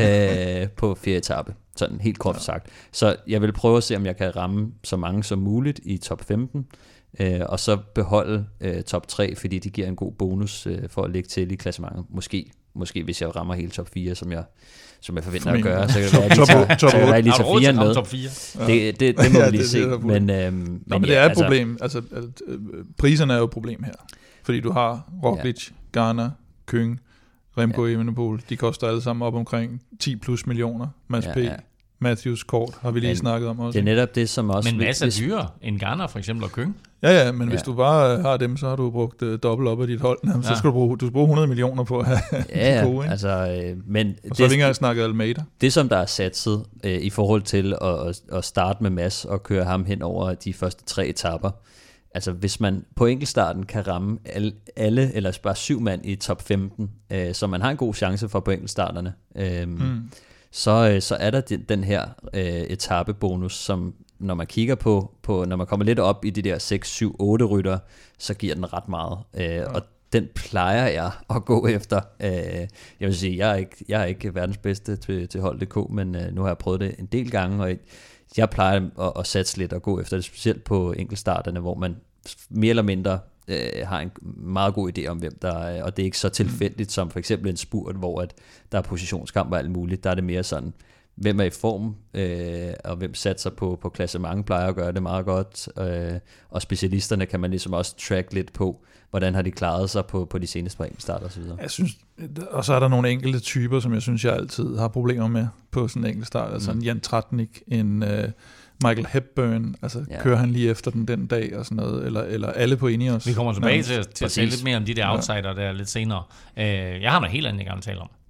øh, på fjerde etape. Sådan helt kort ja. sagt. Så jeg vil prøve at se, om jeg kan ramme så mange som muligt i top femten, øh, og så beholde øh, top tre, fordi de giver en god bonus øh, for at ligge til i klassementet. Måske, måske hvis jeg rammer hele top fire, som jeg, som jeg forventer at gøre, så kan det være, at jeg lige tager fire med. Det, det, det må vi lige se. Men, øh, men, Nå, men det ja, er et altså, problem. Altså, priserne er jo et problem her. Fordi du har Roglic, ja. Garner, Køng, Remco ja. Evenepoel, de koster alle sammen op omkring ti plus millioner. Mads ja, P, ja. Matthews Kort, har vi lige men, snakket om også. Det er netop det, som også... Men masser af dyre end Garner for eksempel og Køng. Ja, ja, men ja. hvis du bare har dem, så har du brugt uh, dobbelt op af dit hold. Jamen, ja. Så skal du bruge, du skal bruge hundrede millioner på at have ja, gode, ikke? Altså, øh, men og så har vi ikke engang snakket Almeida. Det, som der er satset øh, i forhold til at, at, at starte med Mads og køre ham hen over de første tre etapper, altså hvis man på enkeltstarten kan ramme alle, alle eller bare syv mand i top femten, øh, så man har en god chance for på enkeltstarterne, øh, mm. så, øh, så er der den, den her øh, etapebonus, som når man kigger på, på, når man kommer lidt op i de der seks, syv, otte rytter, så giver den ret meget. Øh, ja. Og den plejer jeg at gå efter. Øh, jeg vil sige, jeg er ikke, jeg er ikke verdens bedste til, til hold punktum d k, men øh, nu har jeg prøvet det en del gange, og jeg plejer at, at satse lidt og gå efter det, specielt på enkeltstarterne, hvor man mere eller mindre øh, har en meget god idé om, hvem der er, og det er ikke så tilfældigt som for eksempel en spurt, hvor at der er positionskamp og alt muligt. Der er det mere sådan, hvem er i form, øh, og hvem satser på, på klassement, plejer at gøre det meget godt, øh, og specialisterne kan man ligesom også track lidt på, hvordan har de klaret sig på, på de seneste enkeltstart og så videre. Jeg synes, og så er der nogle enkelte typer, som jeg synes, jeg altid har problemer med på sådan en enkeltstart, altså mm. en Jan Tratnik, en øh, Michael Hepburn, altså ja. kører han lige efter den den dag og sådan noget, eller, eller alle på Ineos. Vi kommer tilbage til, til at tale lidt mere om de der outsider ja. der lidt senere. Uh, jeg har noget helt andet, jeg gerne vil tale om.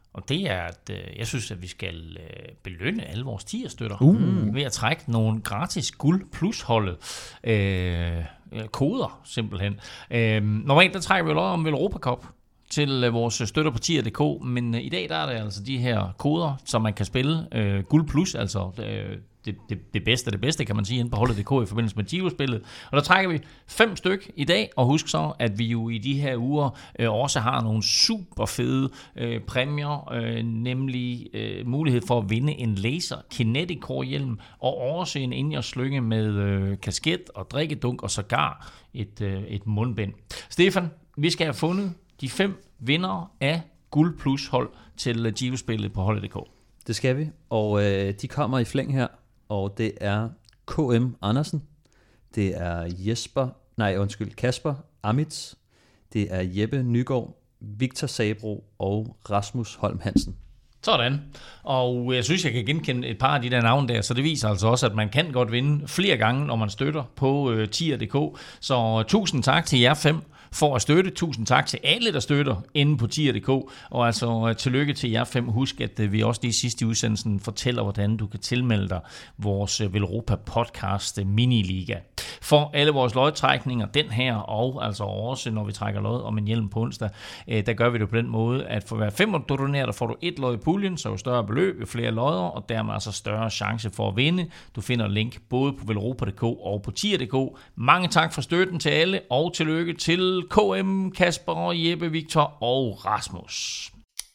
Og det er, at øh, jeg synes, at vi skal øh, belønne alle vores tier-støtter Uh. ved at trække nogle gratis guld plus holdet øh, koder, simpelthen. Øh, normalt, der trækker vi jo om Europa Cup til øh, vores støtter på tier punktum d k, men øh, i dag der er det altså de her koder, som man kan spille. Øh, guld plus, altså øh, det, det, det bedste af det bedste, kan man sige, inde på holdet punktum d k i forbindelse med Giro-spillet. Og der trækker vi fem styk i dag, og husk så, at vi jo i de her uger øh, også har nogle super fede øh, præmier, øh, nemlig øh, mulighed for at vinde en laser Kinetic Core hjelm, og også en indjerslynge med øh, kasket og drikkedunk, og sågar et, øh, et mundbind. Stefan, vi skal have fundet de fem vindere af guld plus hold til Giro-spillet på holdet punktum d k. Det skal vi, og øh, de kommer i flæng her, og det er K M Andersen, det er Jesper, nej undskyld, Kasper Amitz, det er Jeppe Nygaard, Victor Sabro og Rasmus Holm Hansen. Sådan, og jeg synes, jeg kan genkende et par af de der navne der, så det viser altså også, at man kan godt vinde flere gange, når man støtter på øh, tier punktum d k. Så tusind tak til jer fem for at støtte. Tusind tak til alle, der støtter inde på tier punktum d k, og altså tillykke til jer fem. Husk, at vi også lige sidst i udsendelsen fortæller, hvordan du kan tilmelde dig vores Velropa podcast Miniliga. For alle vores lodtrækninger, den her, og altså også når vi trækker lod om en hjelm på onsdag, der gør vi det på den måde, at for hver fem du donerer, der får du et lod i puljen, så jo større beløb, jo flere lodder, og dermed altså større chance for at vinde. Du finder link både på velropa punktum d k og på tier punktum d k. Mange tak for støtten til alle, og tillykke til K M, Kasper, Jeppe, Victor og Rasmus.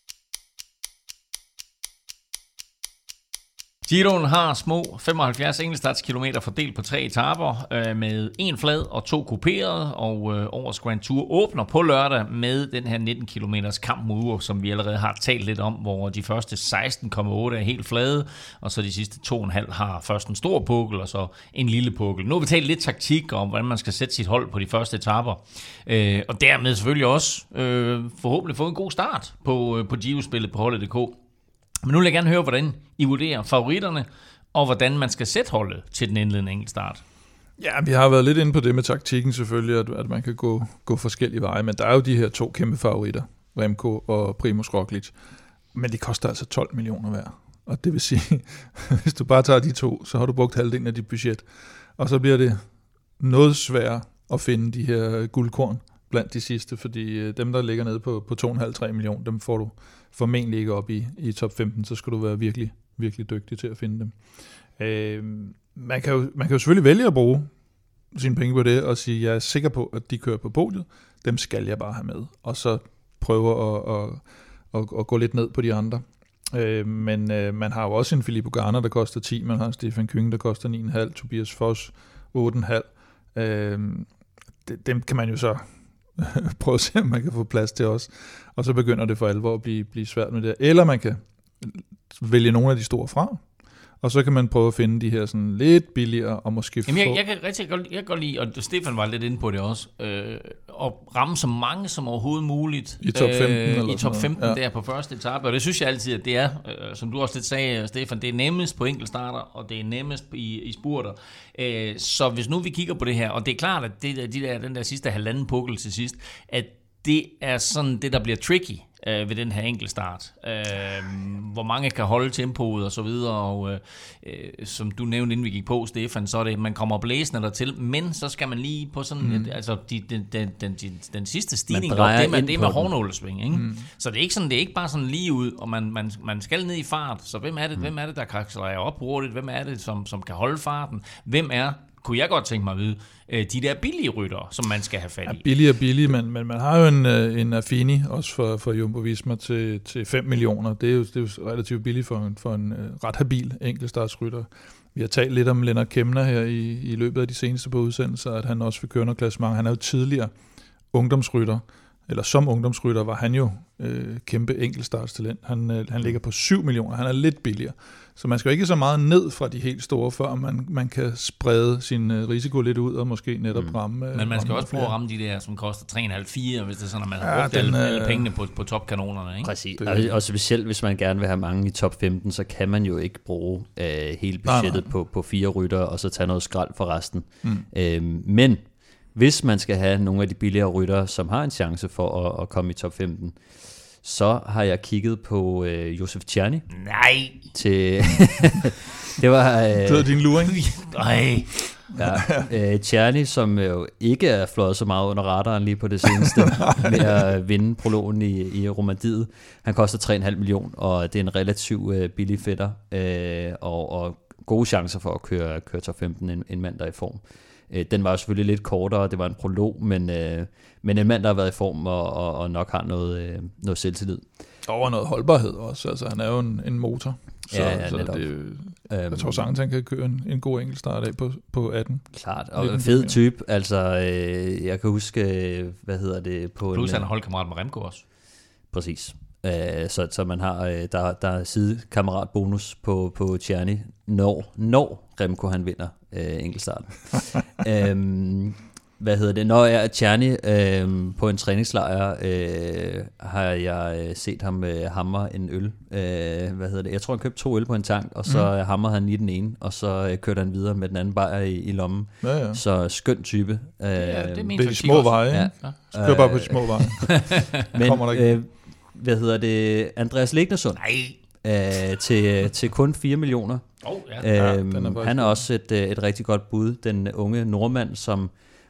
Giroen har små femoghalvfjerds enkeltstartskilometer fordelt på tre etaper øh, med en flad og to kuperede, og øh, årets Grand Tour åbner på lørdag med den her nitten kilometers kamp mod Ur, som vi allerede har talt lidt om, hvor de første seksten komma otte er helt flade, og så de sidste to komma fem har først en stor pukkel og så en lille pukkel. Nu har vi talt lidt taktik om, hvordan man skal sætte sit hold på de første etaper, øh, og dermed selvfølgelig også øh, forhåbentlig få en god start på, øh, på Giro-spillet på holdet punktum d k. Men nu vil jeg gerne høre, hvordan I vurderer favoritterne, og hvordan man skal sætte holdet til den indledende enkeltstart. Ja, vi har været lidt inde på det med taktikken selvfølgelig, at, at man kan gå, gå forskellige veje, men der er jo de her to kæmpe favoritter, Remco og Primož Roglič, men de koster altså tolv millioner hver. Og det vil sige, hvis du bare tager de to, så har du brugt halvdelen af dit budget, og så bliver det noget sværere at finde de her guldkorn blandt de sidste, fordi dem, der ligger nede på, på to komma fem til tre millioner, dem får du formentlig ikke op i, i top femten, så skal du være virkelig, virkelig dygtig til at finde dem. Øh, man, kan jo, man kan jo selvfølgelig vælge at bruge sine penge på det, og sige, jeg er sikker på, at de kører på podiet, dem skal jeg bare have med, og så prøve at, at, at, at gå lidt ned på de andre. Øh, men øh, man har jo også en Filippo Ganna, der koster ti, man har en Stefan Küng, der koster ni komma fem, Tobias Foss otte komma fem. Øh, dem kan man jo så prøve at se, om man kan få plads til os. Og så begynder det for alvor at blive, blive svært med det. Eller man kan vælge nogle af de store fra, og så kan man prøve at finde de her sådan lidt billigere, og måske Jamen, jeg, få... jeg kan rigtig godt, jeg kan godt lide, og Stefan var lidt inde på det også, øh, at ramme så mange som overhovedet muligt I top femten, øh, eller i top femten ja. Der på første etape, og det synes jeg altid, at det er, øh, som du også lidt sagde, Stefan, det er nemmest på enkeltstarter, og det er nemmest i, i spurter. Øh, så hvis nu vi kigger på det her, og det er klart, at det, de der, den der sidste halvanden pukkel til sidst, at det er sådan det, der bliver tricky øh, ved den her enkeltstart. Øh, hvor mange kan holde tempoet og så videre, og øh, som du nævnte, inden vi gik på, Stefan, så er det, man kommer blæsende dertil, men så skal man lige på sådan mm. et, altså de, den, den, den, den, den sidste stigning, op, det er med, det er med hårnålesving, ikke? Mm. Så det er ikke sådan, det er ikke bare sådan lige ud, og man, man, man skal ned i fart, så hvem er det, mm. hvem er det der kan accelerere op hurtigt, hvem er det, som, som kan holde farten, hvem er, kunne jeg godt tænke mig at vide, de der billige ryttere, som man skal have fat i. Ja, billig og billig, men, men man har jo en, en Affini, også for, for Jumbo Visma, til, til fem millioner. Det er, jo, det er jo relativt billigt for en, for en uh, ret habil enkeltstartsrytter. Vi har talt lidt om Lennart Kemner her i, i løbet af de seneste på udsendelser, at han også vil køre noget klassement. Han er jo tidligere ungdomsrytter, eller som ungdomsrytter var han jo øh, kæmpe enkeltstartstalent. Han, øh, han ligger på syv millioner, han er lidt billigere. Så man skal jo ikke så meget ned fra de helt store, før man, man kan sprede sin øh, risiko lidt ud, og måske netop mm. ramme... Øh, Men man skal ramme også prøve at ramme de der, som koster tre komma fem til fire, hvis det er sådan, at man har ja, brugt den, alle, øh, alle pengene på, på topkanonerne, ikke? Præcis, og, og specielt hvis man gerne vil have mange i top femten, så kan man jo ikke bruge øh, hele budgettet nej, nej. På, på fire ryttere, og så tage noget skrald for resten. Mm. Øhm, men hvis man skal have nogle af de billigere ryttere, som har en chance for at, at komme i top femten, Så har jeg kigget på øh, Josef Czerny. Nej. Til det var øh, det var din luring. Nej. Ja, øh, Czerny, som jo ikke er fløjet så meget under radaren lige på det seneste med at vinde prologen i, i Romandiet. Han koster tre komma fem millioner, og det er en relativt øh, billig fætter, øh, og, og gode chancer for at køre, køre top femten, en, en mand, der er i form. Øh, den var jo selvfølgelig lidt kortere, det var en prolog, men, øh, men en mand, der har været i form, og, og, og nok har noget, øh, noget selvtillid. Og noget holdbarhed også, altså han er jo en, en motor. Så, ja, ja, så det, jeg tror sagtens, han kan køre en, en god enkeltstart af på, på atten. Klart, og en fed type. Altså, øh, jeg kan huske, hvad hedder det? På Plus en, han er holdkammerat med Remco også. Præcis. Øh, så, så man har, der, der er sidekammeratbonus på, på Czerny, når, når Remco han vinder øh, enkeltstarten. øhm, hvad hedder det? Når jeg er Czerny øh, på en træningslejr, øh, har jeg set ham øh, hamre en øl. Øh, hvad hedder det? Jeg tror, han købte to øl på en tank, og så mm. hamrede han i den ene, og så øh, kørte han videre med den anden bajer i, i lommen. Ja, ja. Så skøn type. Øh, ja, det, det er de små veje, ikke? Ja. Ja. Kør bare på de små veje. Men, øh, hvad hedder det? Andreas Legnersund. Nej. Øh, til, til kun fire millioner. Oh, ja. øhm, ja, er han er også et, et rigtig godt bud. Den unge nordmand, som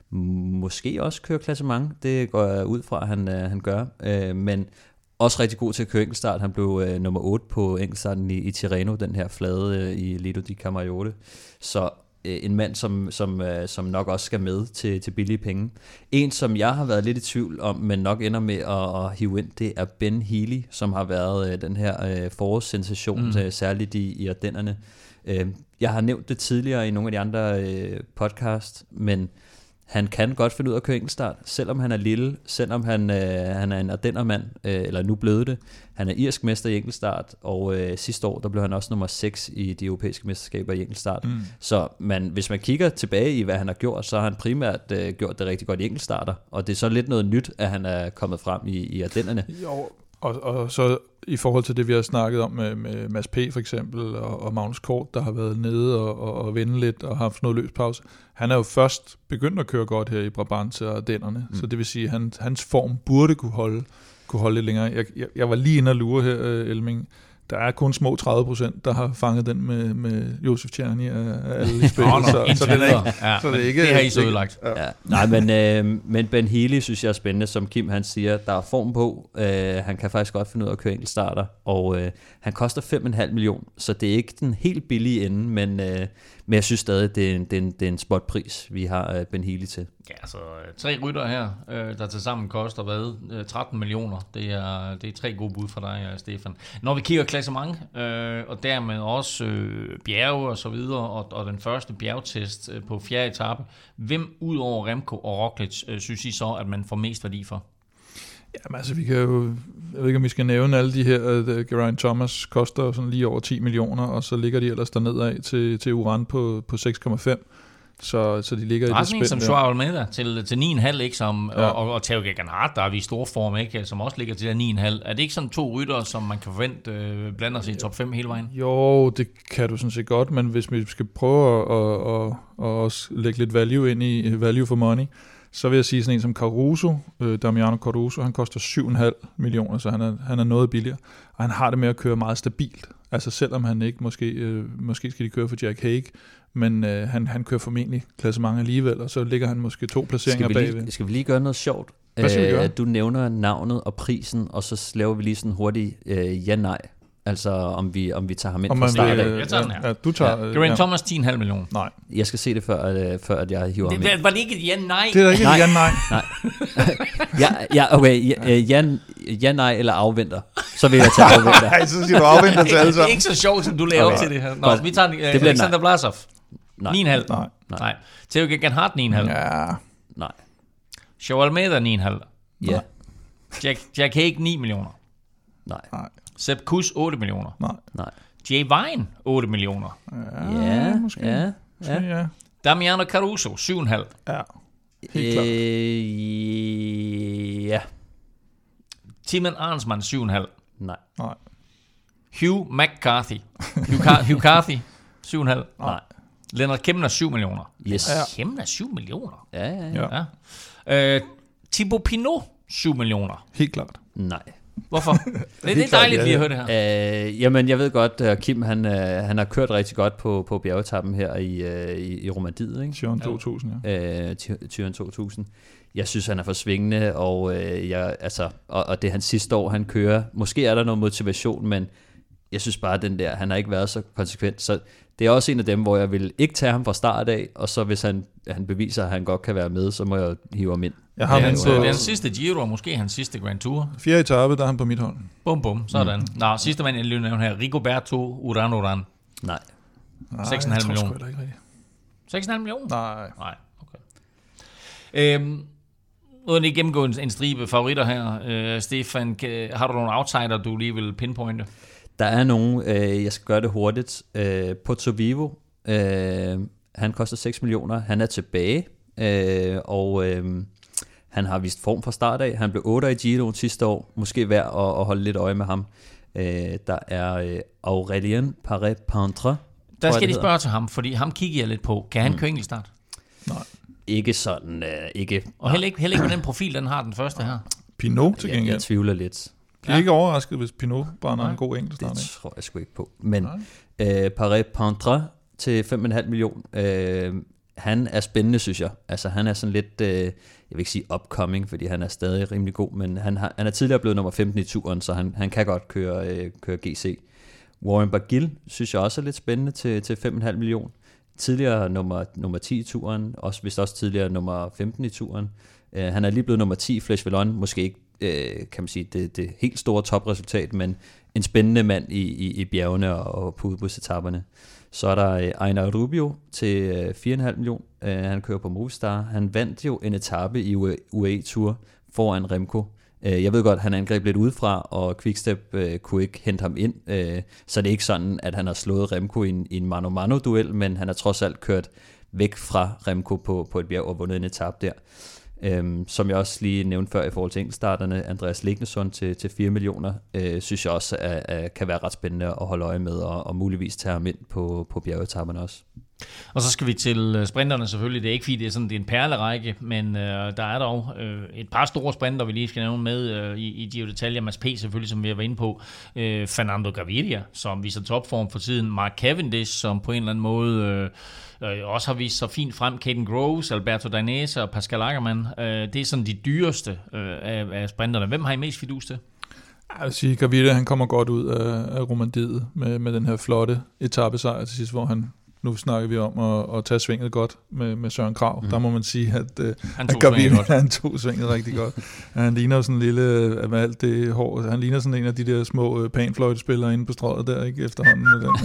måske også kører klassement. Det går jeg ud fra, at han, han gør. Øh, men også rigtig god til at køre enkeltstart. Han blev øh, nummer otte på enkeltstarten i, i Tirreno, den her flade øh, i Lido di Camaiore. Så øh, en mand, som, som, øh, som nok også skal med til, til billige penge. En, som jeg har været lidt i tvivl om, men nok ender med at, at hive ind, det er Ben Healy, som har været øh, den her øh, forårssensation, mm. øh, særligt i, i Ardennerne. Øh, jeg har nævnt det tidligere i nogle af de andre øh, podcasts, men han kan godt finde ud af at køre enkeltstart, selvom han er lille, selvom han, øh, han er en ardennermand, øh, eller nu blevet det. Han er irsk mester i enkeltstart, og øh, sidste år der blev han også nummer seks i de europæiske mesterskaber i enkeltstart. Mm. Så man, hvis man kigger tilbage i, hvad han har gjort, så har han primært øh, gjort det rigtig godt i enkeltstarter, og det er så lidt noget nyt, at han er kommet frem i, i Ardennerne. Jo, og, og så i forhold til det, vi har snakket om med, med Mads P. for eksempel, og, og Magnus Kort, der har været nede og, og, og vende lidt og har haft noget løspause. Han er jo først begyndt at køre godt her i Brabant og Ardennerne, mm. så det vil sige, at han, hans form burde kunne holde, kunne holde lidt længere. Jeg, jeg, jeg var lige inde og lure her, Elming. Der er kun små tredive procent, der har fanget den med, med Josef Czerny af alle i spillet. Oh, no, så, så, det er ikke, ja, så det er ikke... Det har I så udlagt. Ja. Ja. Nej, men, øh, men Ben Healy synes jeg er spændende, som Kim han siger. Der er form på. Øh, han kan faktisk godt finde ud af at køre enkeltstarter, og øh, han koster fem komma fem millioner, så det er ikke den helt billige ende, men, øh, men jeg synes stadig, det er en, det er en, det er en spotpris, vi har øh, Ben Healy til. Ja, altså tre rytter her, øh, der tilsammen koster hvad? tretten millioner. Det er, det er tre gode bud fra dig, Stefan. Når vi kigger klassement, øh, og dermed også øh, bjerge og så videre, og, og den første bjergtest øh, på fjerde etape, hvem ud over Remco og Roglic øh, synes I så, at man får mest værdi for? Jamen altså, vi kan jo, jeg ved ikke, om vi skal nævne alle de her, uh, Geraint Thomas koster sådan lige over ti millioner, og så ligger de ellers dernede af til, til Uran på, på seks komma fem. Så, så de ligger i det spænd. Som Joao Almeida til, til ni komma fem, ikke? Som, ja. og, og Theo Gegenhardt, der er vi i stor form, ikke? Som også ligger til der ni komma fem. Er det ikke sådan to rytter, som man kan forvente øh, blander sig i top fem hele vejen? Jo, det kan du sådan set godt, men hvis vi skal prøve at, at, at, at også lægge lidt value ind i value for money, så vil jeg sige sådan en som Caruso, øh, Damiano Caruso, han koster syv komma fem millioner, så han er, han er noget billigere. Og han har det med at køre meget stabilt. Altså selvom han ikke, måske, øh, måske skal de køre for Jack Haig, men øh, han, han kører formentlig klassement alligevel, og så ligger han måske to placeringer skal bagved. Lige, skal vi lige gøre noget sjovt? Hvad skal vi gøre? Du nævner navnet og prisen, og så laver vi lige sådan hurtigt øh, ja-nej. Altså om vi, om vi tager ham ind fra start af. Jeg tager den her. Ja, du tager, ja. Geraint ja. Thomas ti komma fem millioner. Nej. Jeg skal se det før, at, før at jeg hiver det, ham ind. Var det ikke et ja-nej? Det er ikke et ja-nej. Nej. ja, ja, okay. Ja, ja, ja-nej eller afventer. Så vil jeg tage afventer. Nej, så siger du afventer til alle sammen. Det er ikke så sjovt, som du laver okay. op til det her. Nå, godt. Vi tager uh, det Alexander Blasov. ni komma fem. Nej. Nej. Theo Gegenhardt ni komma fem. Ja. Nej. Joao Almeida ni komma fem. Ja. Jack, Jack Haig ni millioner. Nej. Nej. Sepp Kuss otte millioner. Nej. Nej. Jay Vine otte millioner. Ja, ja, måske. Ja, måske, ja. ja. Damiano Caruso syv komma fem. Ja. Helt klart. Øh, ja. Timon Arnsman syv komma fem. Nej. Nej. Hugh McCarthy. Hugh, Car- Hugh Carthy syv komma fem. Nej. Leonard Kemner syv millioner. Yes. Ja. Kemner syv millioner. Ja, ja, ja. ja. ja. Uh, Thibaut Pinot syv millioner. Helt klart. Nej. Hvorfor? Det, det er dejligt lige at høre det her. Øh, jamen, jeg ved godt, at Kim han, han har kørt rigtig godt på, på bjergetappen her i, i, i Romandiet. Ikke? Tyren to tusind, ja. Øh, Tyren to tusind. Jeg synes, han er for svingende, og, øh, jeg, altså, og, og det er hans sidste år, han kører. Måske er der noget motivation, men jeg synes bare, at den der, han har ikke været så konsekvent. Så det er også en af dem, hvor jeg vil ikke tage ham fra start af, og så hvis han, han beviser, at han godt kan være med, så må jeg hive ham ind. Jeg har det, er hans, det er hans sidste Giro, og måske hans sidste Grand Tour. Fjerde etape, der er han på mit hold. Bum, bum, sådan. Mm. Nå, sidste mand, jeg lige nævner her, Rigoberto Uran Uran. Nej. seks komma fem millioner. Ikke rigtigt. seks komma fem millioner? Nej. Nej, okay. Øhm, uden at gennemgå en, en stribe favoritter her, øh, Stefan, kan, har du nogle outsider, du lige vil pinpointe? Der er nogen, øh, jeg skal gøre det hurtigt. Øh, Porto Vivo, øh, han koster seks millioner, han er tilbage, øh, og øh, han har vist form fra start af. Han blev otter i Giro sidste år, måske værd at, at holde lidt øje med ham. Øh, der er øh, Aurélien Paré-Pentre. Der skal de spørge til ham, fordi ham kigger jeg lidt på. Kan han mm. køre enkeltstart? Nej. Ikke sådan, øh, ikke. Og heller ikke, heller ikke med den profil, den har den første her. Pinot til gengæld. Jeg, jeg tvivler lidt. Jeg er ikke overrasket, hvis Pinot brænder en god enkeltstart. Det tror jeg sgu ikke på. Men øh, Paré-Pentre til fem komma fem millioner. Øh, han er spændende, synes jeg. Altså han er sådan lidt, øh, jeg vil ikke sige upcoming, fordi han er stadig rimelig god, men han, har, han er tidligere blevet nummer femten i turen, så han, han kan godt køre, øh, køre G C. Warren Barguil synes jeg også er lidt spændende til, til fem komma fem millioner. Tidligere nummer, nummer ti i turen, også, vist også tidligere nummer femten i turen. Uh, han er lige blevet nummer ti i Flèche Wallonne, måske ikke, uh, kan man sige, det, det helt store topresultat, men en spændende mand i, i, i bjergene og, og på udbudsetapperne. Så er der uh, Einar Rubio til uh, fire komma fem millioner. Uh, han kører på Movistar. Han vandt jo en etape i U A E Tour foran Remco. Jeg ved godt, at han angreb lidt udefra, og Quickstep øh, kunne ikke hente ham ind. Øh, så det er ikke sådan, at han har slået Remco i en, i en mano-mano-duel, men han har trods alt kørt væk fra Remco på, på et bjerg og vundet en etape der. Øhm, som jeg også lige nævnte før i forhold til enkeltstarterne, Andreas Lignesson til, til fire millioner, øh, synes jeg også er, er, kan være ret spændende at holde øje med, og, og muligvis tage ham ind på, på bjergetapperne også. Og så skal vi til sprinterne selvfølgelig. Det er ikke fordi, det er sådan det er en perlerække, men øh, der er dog øh, et par store sprinter, vi lige skal nævne med øh, i, i Giro d'Italia. Mads P. selvfølgelig, som vi har været inde på. Øh, Fernando Gaviria, som viser topform for tiden. Mark Cavendish, som på en eller anden måde øh, øh, også har vist sig fint frem. Caden Groves, Alberto Dainese og Pascal Ackermann. Øh, det er sådan de dyreste øh, af, af sprinterne. Hvem har I mest fidus til? Jeg vil sige, Gaviria, han kommer godt ud af, af Romandiet med, med den her flotte etapesejr til sidst, hvor han nu snakker vi om at, at tage svinget godt med, med Søren Kragh. Mm. Der må man sige, at, uh, han, tog at Gaviria, han tog svinget rigtig godt. Han ligner sådan en lille, med alt det hår, han ligner sådan en af de der små uh, panfløjtespillere inde på strøget der, ikke efterhånden. Med den.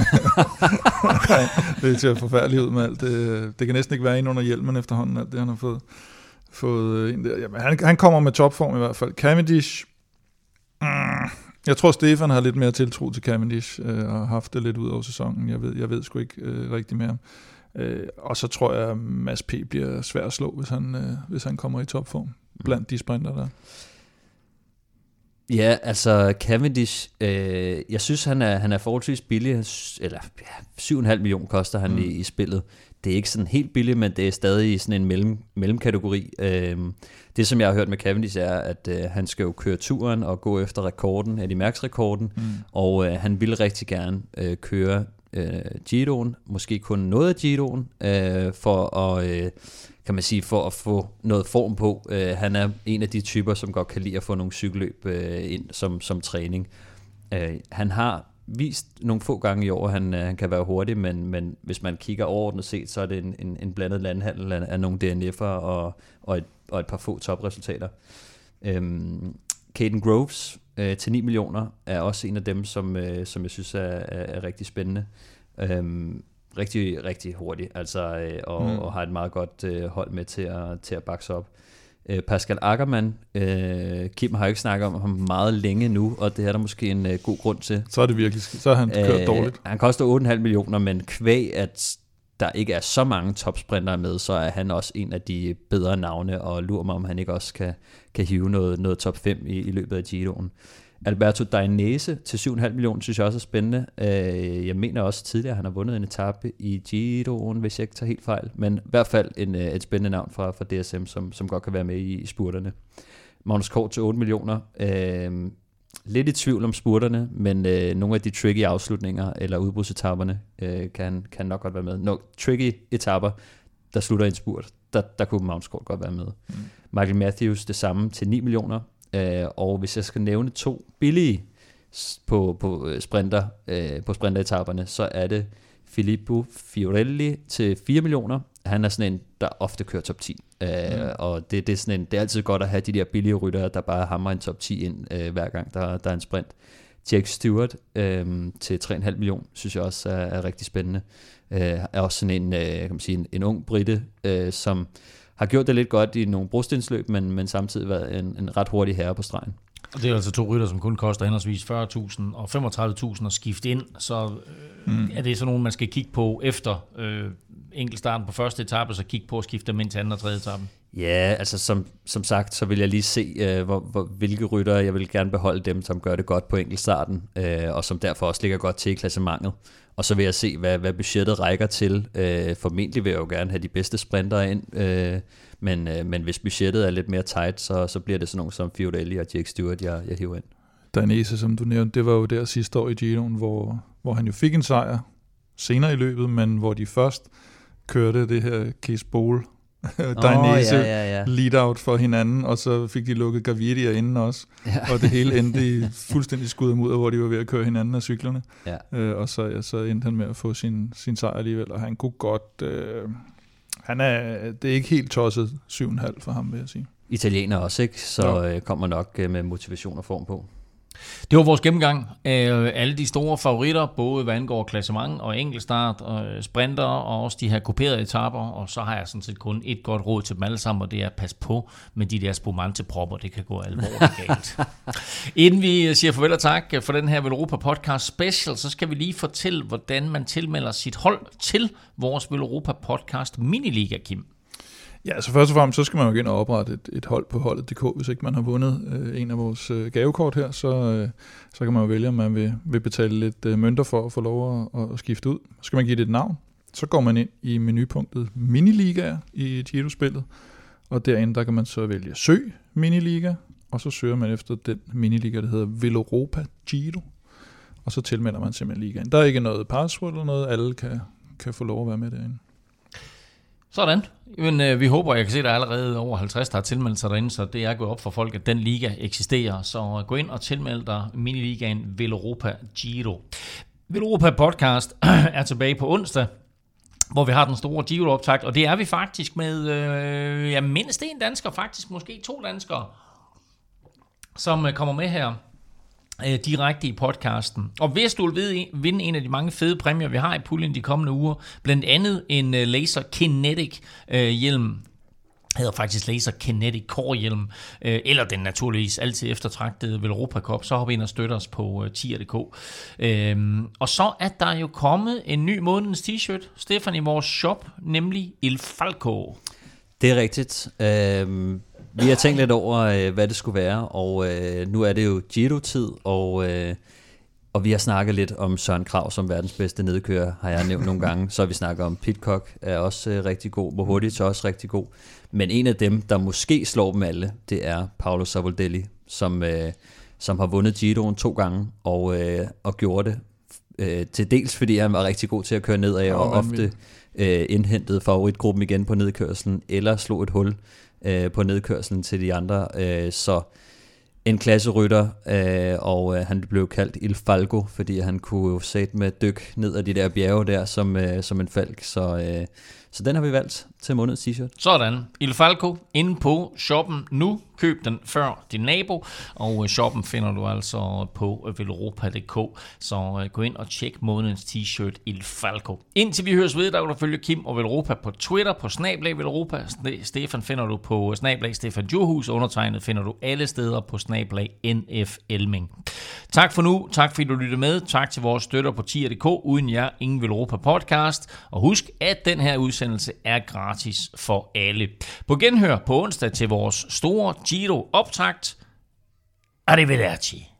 Det ser forfærdeligt ud med alt det. Det kan næsten ikke være ind under hjelmen efterhånden, alt det han har fået, fået ind der. Jamen, han, han kommer med topform i hvert fald. Cavendish, mm, jeg tror, Stefan har lidt mere tiltro til Cavendish, øh, og har haft det lidt ud over sæsonen. Jeg ved, jeg ved sgu ikke øh, rigtig mere. Øh, og så tror jeg, at Mads P. bliver svær at slå, hvis han, øh, hvis han kommer i topform blandt de sprinter der. Ja, altså Cavendish, øh, jeg synes, han er, han er forholdsvis billig, eller ja, syv komma fem millioner koster han mm. i, i spillet. Det er ikke sådan helt billigt, men det er stadig i sådan en mellem, mellemkategori. Øh, det, som jeg har hørt med Cavendish, er, at øh, han skal jo køre turen og gå efter rekorden, Eddy Merckx-rekorden, mm. og øh, han vil rigtig gerne øh, køre øh, Giroen, måske kun noget af Giroen, øh, for at... Øh, kan man sige, for at få noget form på. Uh, han er en af de typer, som godt kan lide at få nogle cykelløb uh, ind som, som træning. Uh, han har vist nogle få gange i år, at han, uh, han kan være hurtig, men, men hvis man kigger overordnet set, så er det en, en, en blandet landhandel af, af nogle D N F'er og, og, et, og et par få topresultater. Um, Caden Groves uh, til ni millioner er også en af dem, som, uh, som jeg synes er, er, er rigtig spændende. Um, rigtig, rigtig hurtigt, altså, øh, og, mm. og har et meget godt øh, hold med til at, til at bakse op. Øh, Pascal Ackermann, øh, Kim har jo ikke snakket om ham meget længe nu, og det er der måske en øh, god grund til. Så er det virkelig, så er han kørt øh, dårligt. Han koster otte komma fem millioner, men kvæg, at der ikke er så mange topsprintere med, så er han også en af de bedre navne, og lurer mig, om han ikke også kan, kan hive noget, noget top fem i, i løbet af Giroen. Alberto Dainese til syv komma fem millioner, synes jeg også er spændende. Jeg mener også tidligere, at han har vundet en etape i Giroen, hvis jeg ikke tager helt fejl. Men i hvert fald en, et spændende navn fra, fra D S M, som, som godt kan være med i, i spurterne. Magnus Kort til otte millioner. lidt i tvivl om spurterne, men øh, nogle af de tricky afslutninger eller udbrudsetapperne øh, kan, kan nok godt være med. Nogle tricky etapper, der slutter en spurt, der, der kunne Mouncecourt godt være med. Mm. Michael Matthews det samme til ni millioner, øh, og hvis jeg skal nævne to billige på, på sprinter øh, på sprinteretapperne, så er det Filippo Fiorelli til fire millioner. Han er sådan en, der ofte kører top ti. Mm. Øh, og det, det, er sådan en, det er altid godt at have de der billige ryttere, der bare hammer en top ti ind, øh, hver gang der, der er en sprint. Jake Stewart øh, til tre komma fem millioner, synes jeg også er, er rigtig spændende. Øh, er også sådan en, øh, kan man sige, en, en ung brite, øh, som har gjort det lidt godt i nogle brostenstløb, men, men samtidig været en, en ret hurtig herre på stregen. Og det er altså to rytter, som kun koster henholdsvis fyrre tusind og femogtredive tusind at skifte ind, så øh, mm. er det sådan nogle, man skal kigge på efter øh, enkeltstarten på første etape, så kigge på at skifte dem ind til anden og tredje etape. Ja, altså som, som sagt, så vil jeg lige se, øh, hvor, hvor, hvilke ryttere, jeg vil gerne beholde dem, som gør det godt på enkeltstarten, øh, og som derfor også ligger godt til i klassementet. Og så vil jeg se, hvad, hvad budgettet rækker til. Øh, formentlig vil jeg jo gerne have de bedste sprintere ind, øh, men, øh, men hvis budgettet er lidt mere tight, så, så bliver det sådan nogle som Fiorelli og Jake Stewart, jeg, jeg hiver ind. Dainese, som du nævnte, det var jo der sidste år i Giroen, hvor, hvor han jo fik en sejr senere i løbet, men hvor de først kørte det her Cees Bol Dainese oh, ja, ja, ja. lead-out for hinanden, og så fik de lukket Gaviria inden også, ja. Og det hele endte i fuldstændig skud mod, hvor de var ved at køre hinanden af cyklerne, ja. øh, og så, ja, så endte han med at få sin, sin sejr alligevel, og han kunne godt, øh, han er, det er ikke helt tosset syv komma fem for ham, vil jeg sige. Italiener også, ikke? Så øh, kommer nok med motivation og form på. Det var vores gennemgang af alle de store favoritter, både hvad angår klassement og enkeltstart, og sprinter og også de her kuperede etaper, og så har jeg sådan set kun et godt råd til dem alle sammen, og det er at passe på med de der spumante-propper, det kan gå alvorligt galt. Inden vi siger farvel og tak for den her Veloropa Podcast Special, så skal vi lige fortælle, hvordan man tilmelder sit hold til vores Veloropa Podcast Miniliga, Kim. Ja, altså først og fremmest, så skal man jo igen oprette et, et hold på holdet punktum d k, hvis ikke man har vundet øh, en af vores øh, gavekort her, så, øh, så kan man jo vælge, om man vil, vil betale lidt øh, mønter for at få lov at, at skifte ud. Så skal man give det et navn, så går man ind i menupunktet Miniligaer i Giro-spillet, og derinde der kan man så vælge Søg Miniliga, og så søger man efter den miniliga, der hedder Veloropa Giro, og så tilmelder man simpelthen ligaen. Der er ikke noget password eller noget, alle kan, kan få lov at være med derinde. Sådan. Men øh, vi håber, jeg kan se, at der er allerede over halvtreds, der har tilmeldt sig derinde, så det er gået op for folk, at den liga eksisterer. Så gå ind og tilmeld dig miniligaen Veloropa Giro. Veloropa Podcast er tilbage på onsdag, hvor vi har den store Giro-optakt, og det er vi faktisk med øh, ja, mindst en dansker, faktisk måske to danskere, som øh, kommer med her øh, direkte i podcasten. Og hvis du vil vinde en af de mange fede præmier, vi har i puljen de kommende uger, blandt andet en øh, Laser Kinetic øh, hjelm, hedder faktisk Laser Kinetic Core hjelm, øh, eller den naturligvis altid eftertragtede Veloropa Cup, så hop ind og støtter os på øh, tier punktum d k. Øhm, og så er der jo kommet en ny månedens t-shirt, Stefan, i vores shop, nemlig Il Falco. Det er rigtigt. Øhm, vi har tænkt lidt over, øh, hvad det skulle være, og øh, nu er det jo Giro-tid, og, øh, og vi har snakket lidt om Søren Kragh som verdens bedste nedkører, har jeg nævnt nogle gange. Så har vi snakket om Pidcock, er også øh, rigtig god, Mohodic er også rigtig god. Men en af dem, der måske slår dem alle, det er Paolo Savoldelli, som, øh, som har vundet Giroen to gange, og, øh, og gjorde det øh, til dels, fordi han var rigtig god til at køre nedad, og oh, ofte øh, indhentede favoritgruppen igen på nedkørslen, eller slog et hul øh, på nedkørslen til de andre. Øh, så en klasserytter, øh, og øh, han blev kaldt Il Falco, fordi han kunne jo sætte med dyk ned ad de der bjerge der, som, øh, som en falk, så... Øh, Så den har vi valgt til månedens t-shirt. Sådan. Il Falco inde på shoppen nu. Køb den før din nabo. Og shoppen finder du altså på veloropa punktum d k. Så gå ind og tjek månedens t-shirt Il Falco. Indtil vi høres ved, der kan du følge Kim og Veloropa på Twitter på snablag Veloropa. Stefan finder du på snablag Stefan Djurhus. Undertegnet finder du alle steder på snablag N F Elming. Tak for nu. Tak fordi du lyttede med. Tak til vores støtter på tier punktum d k. Uden jer, ingen Veloropa podcast. Og husk, at den her udsendelse er gratis for alle. På genhør på onsdag til vores store Giro-optakt. Arrivederci.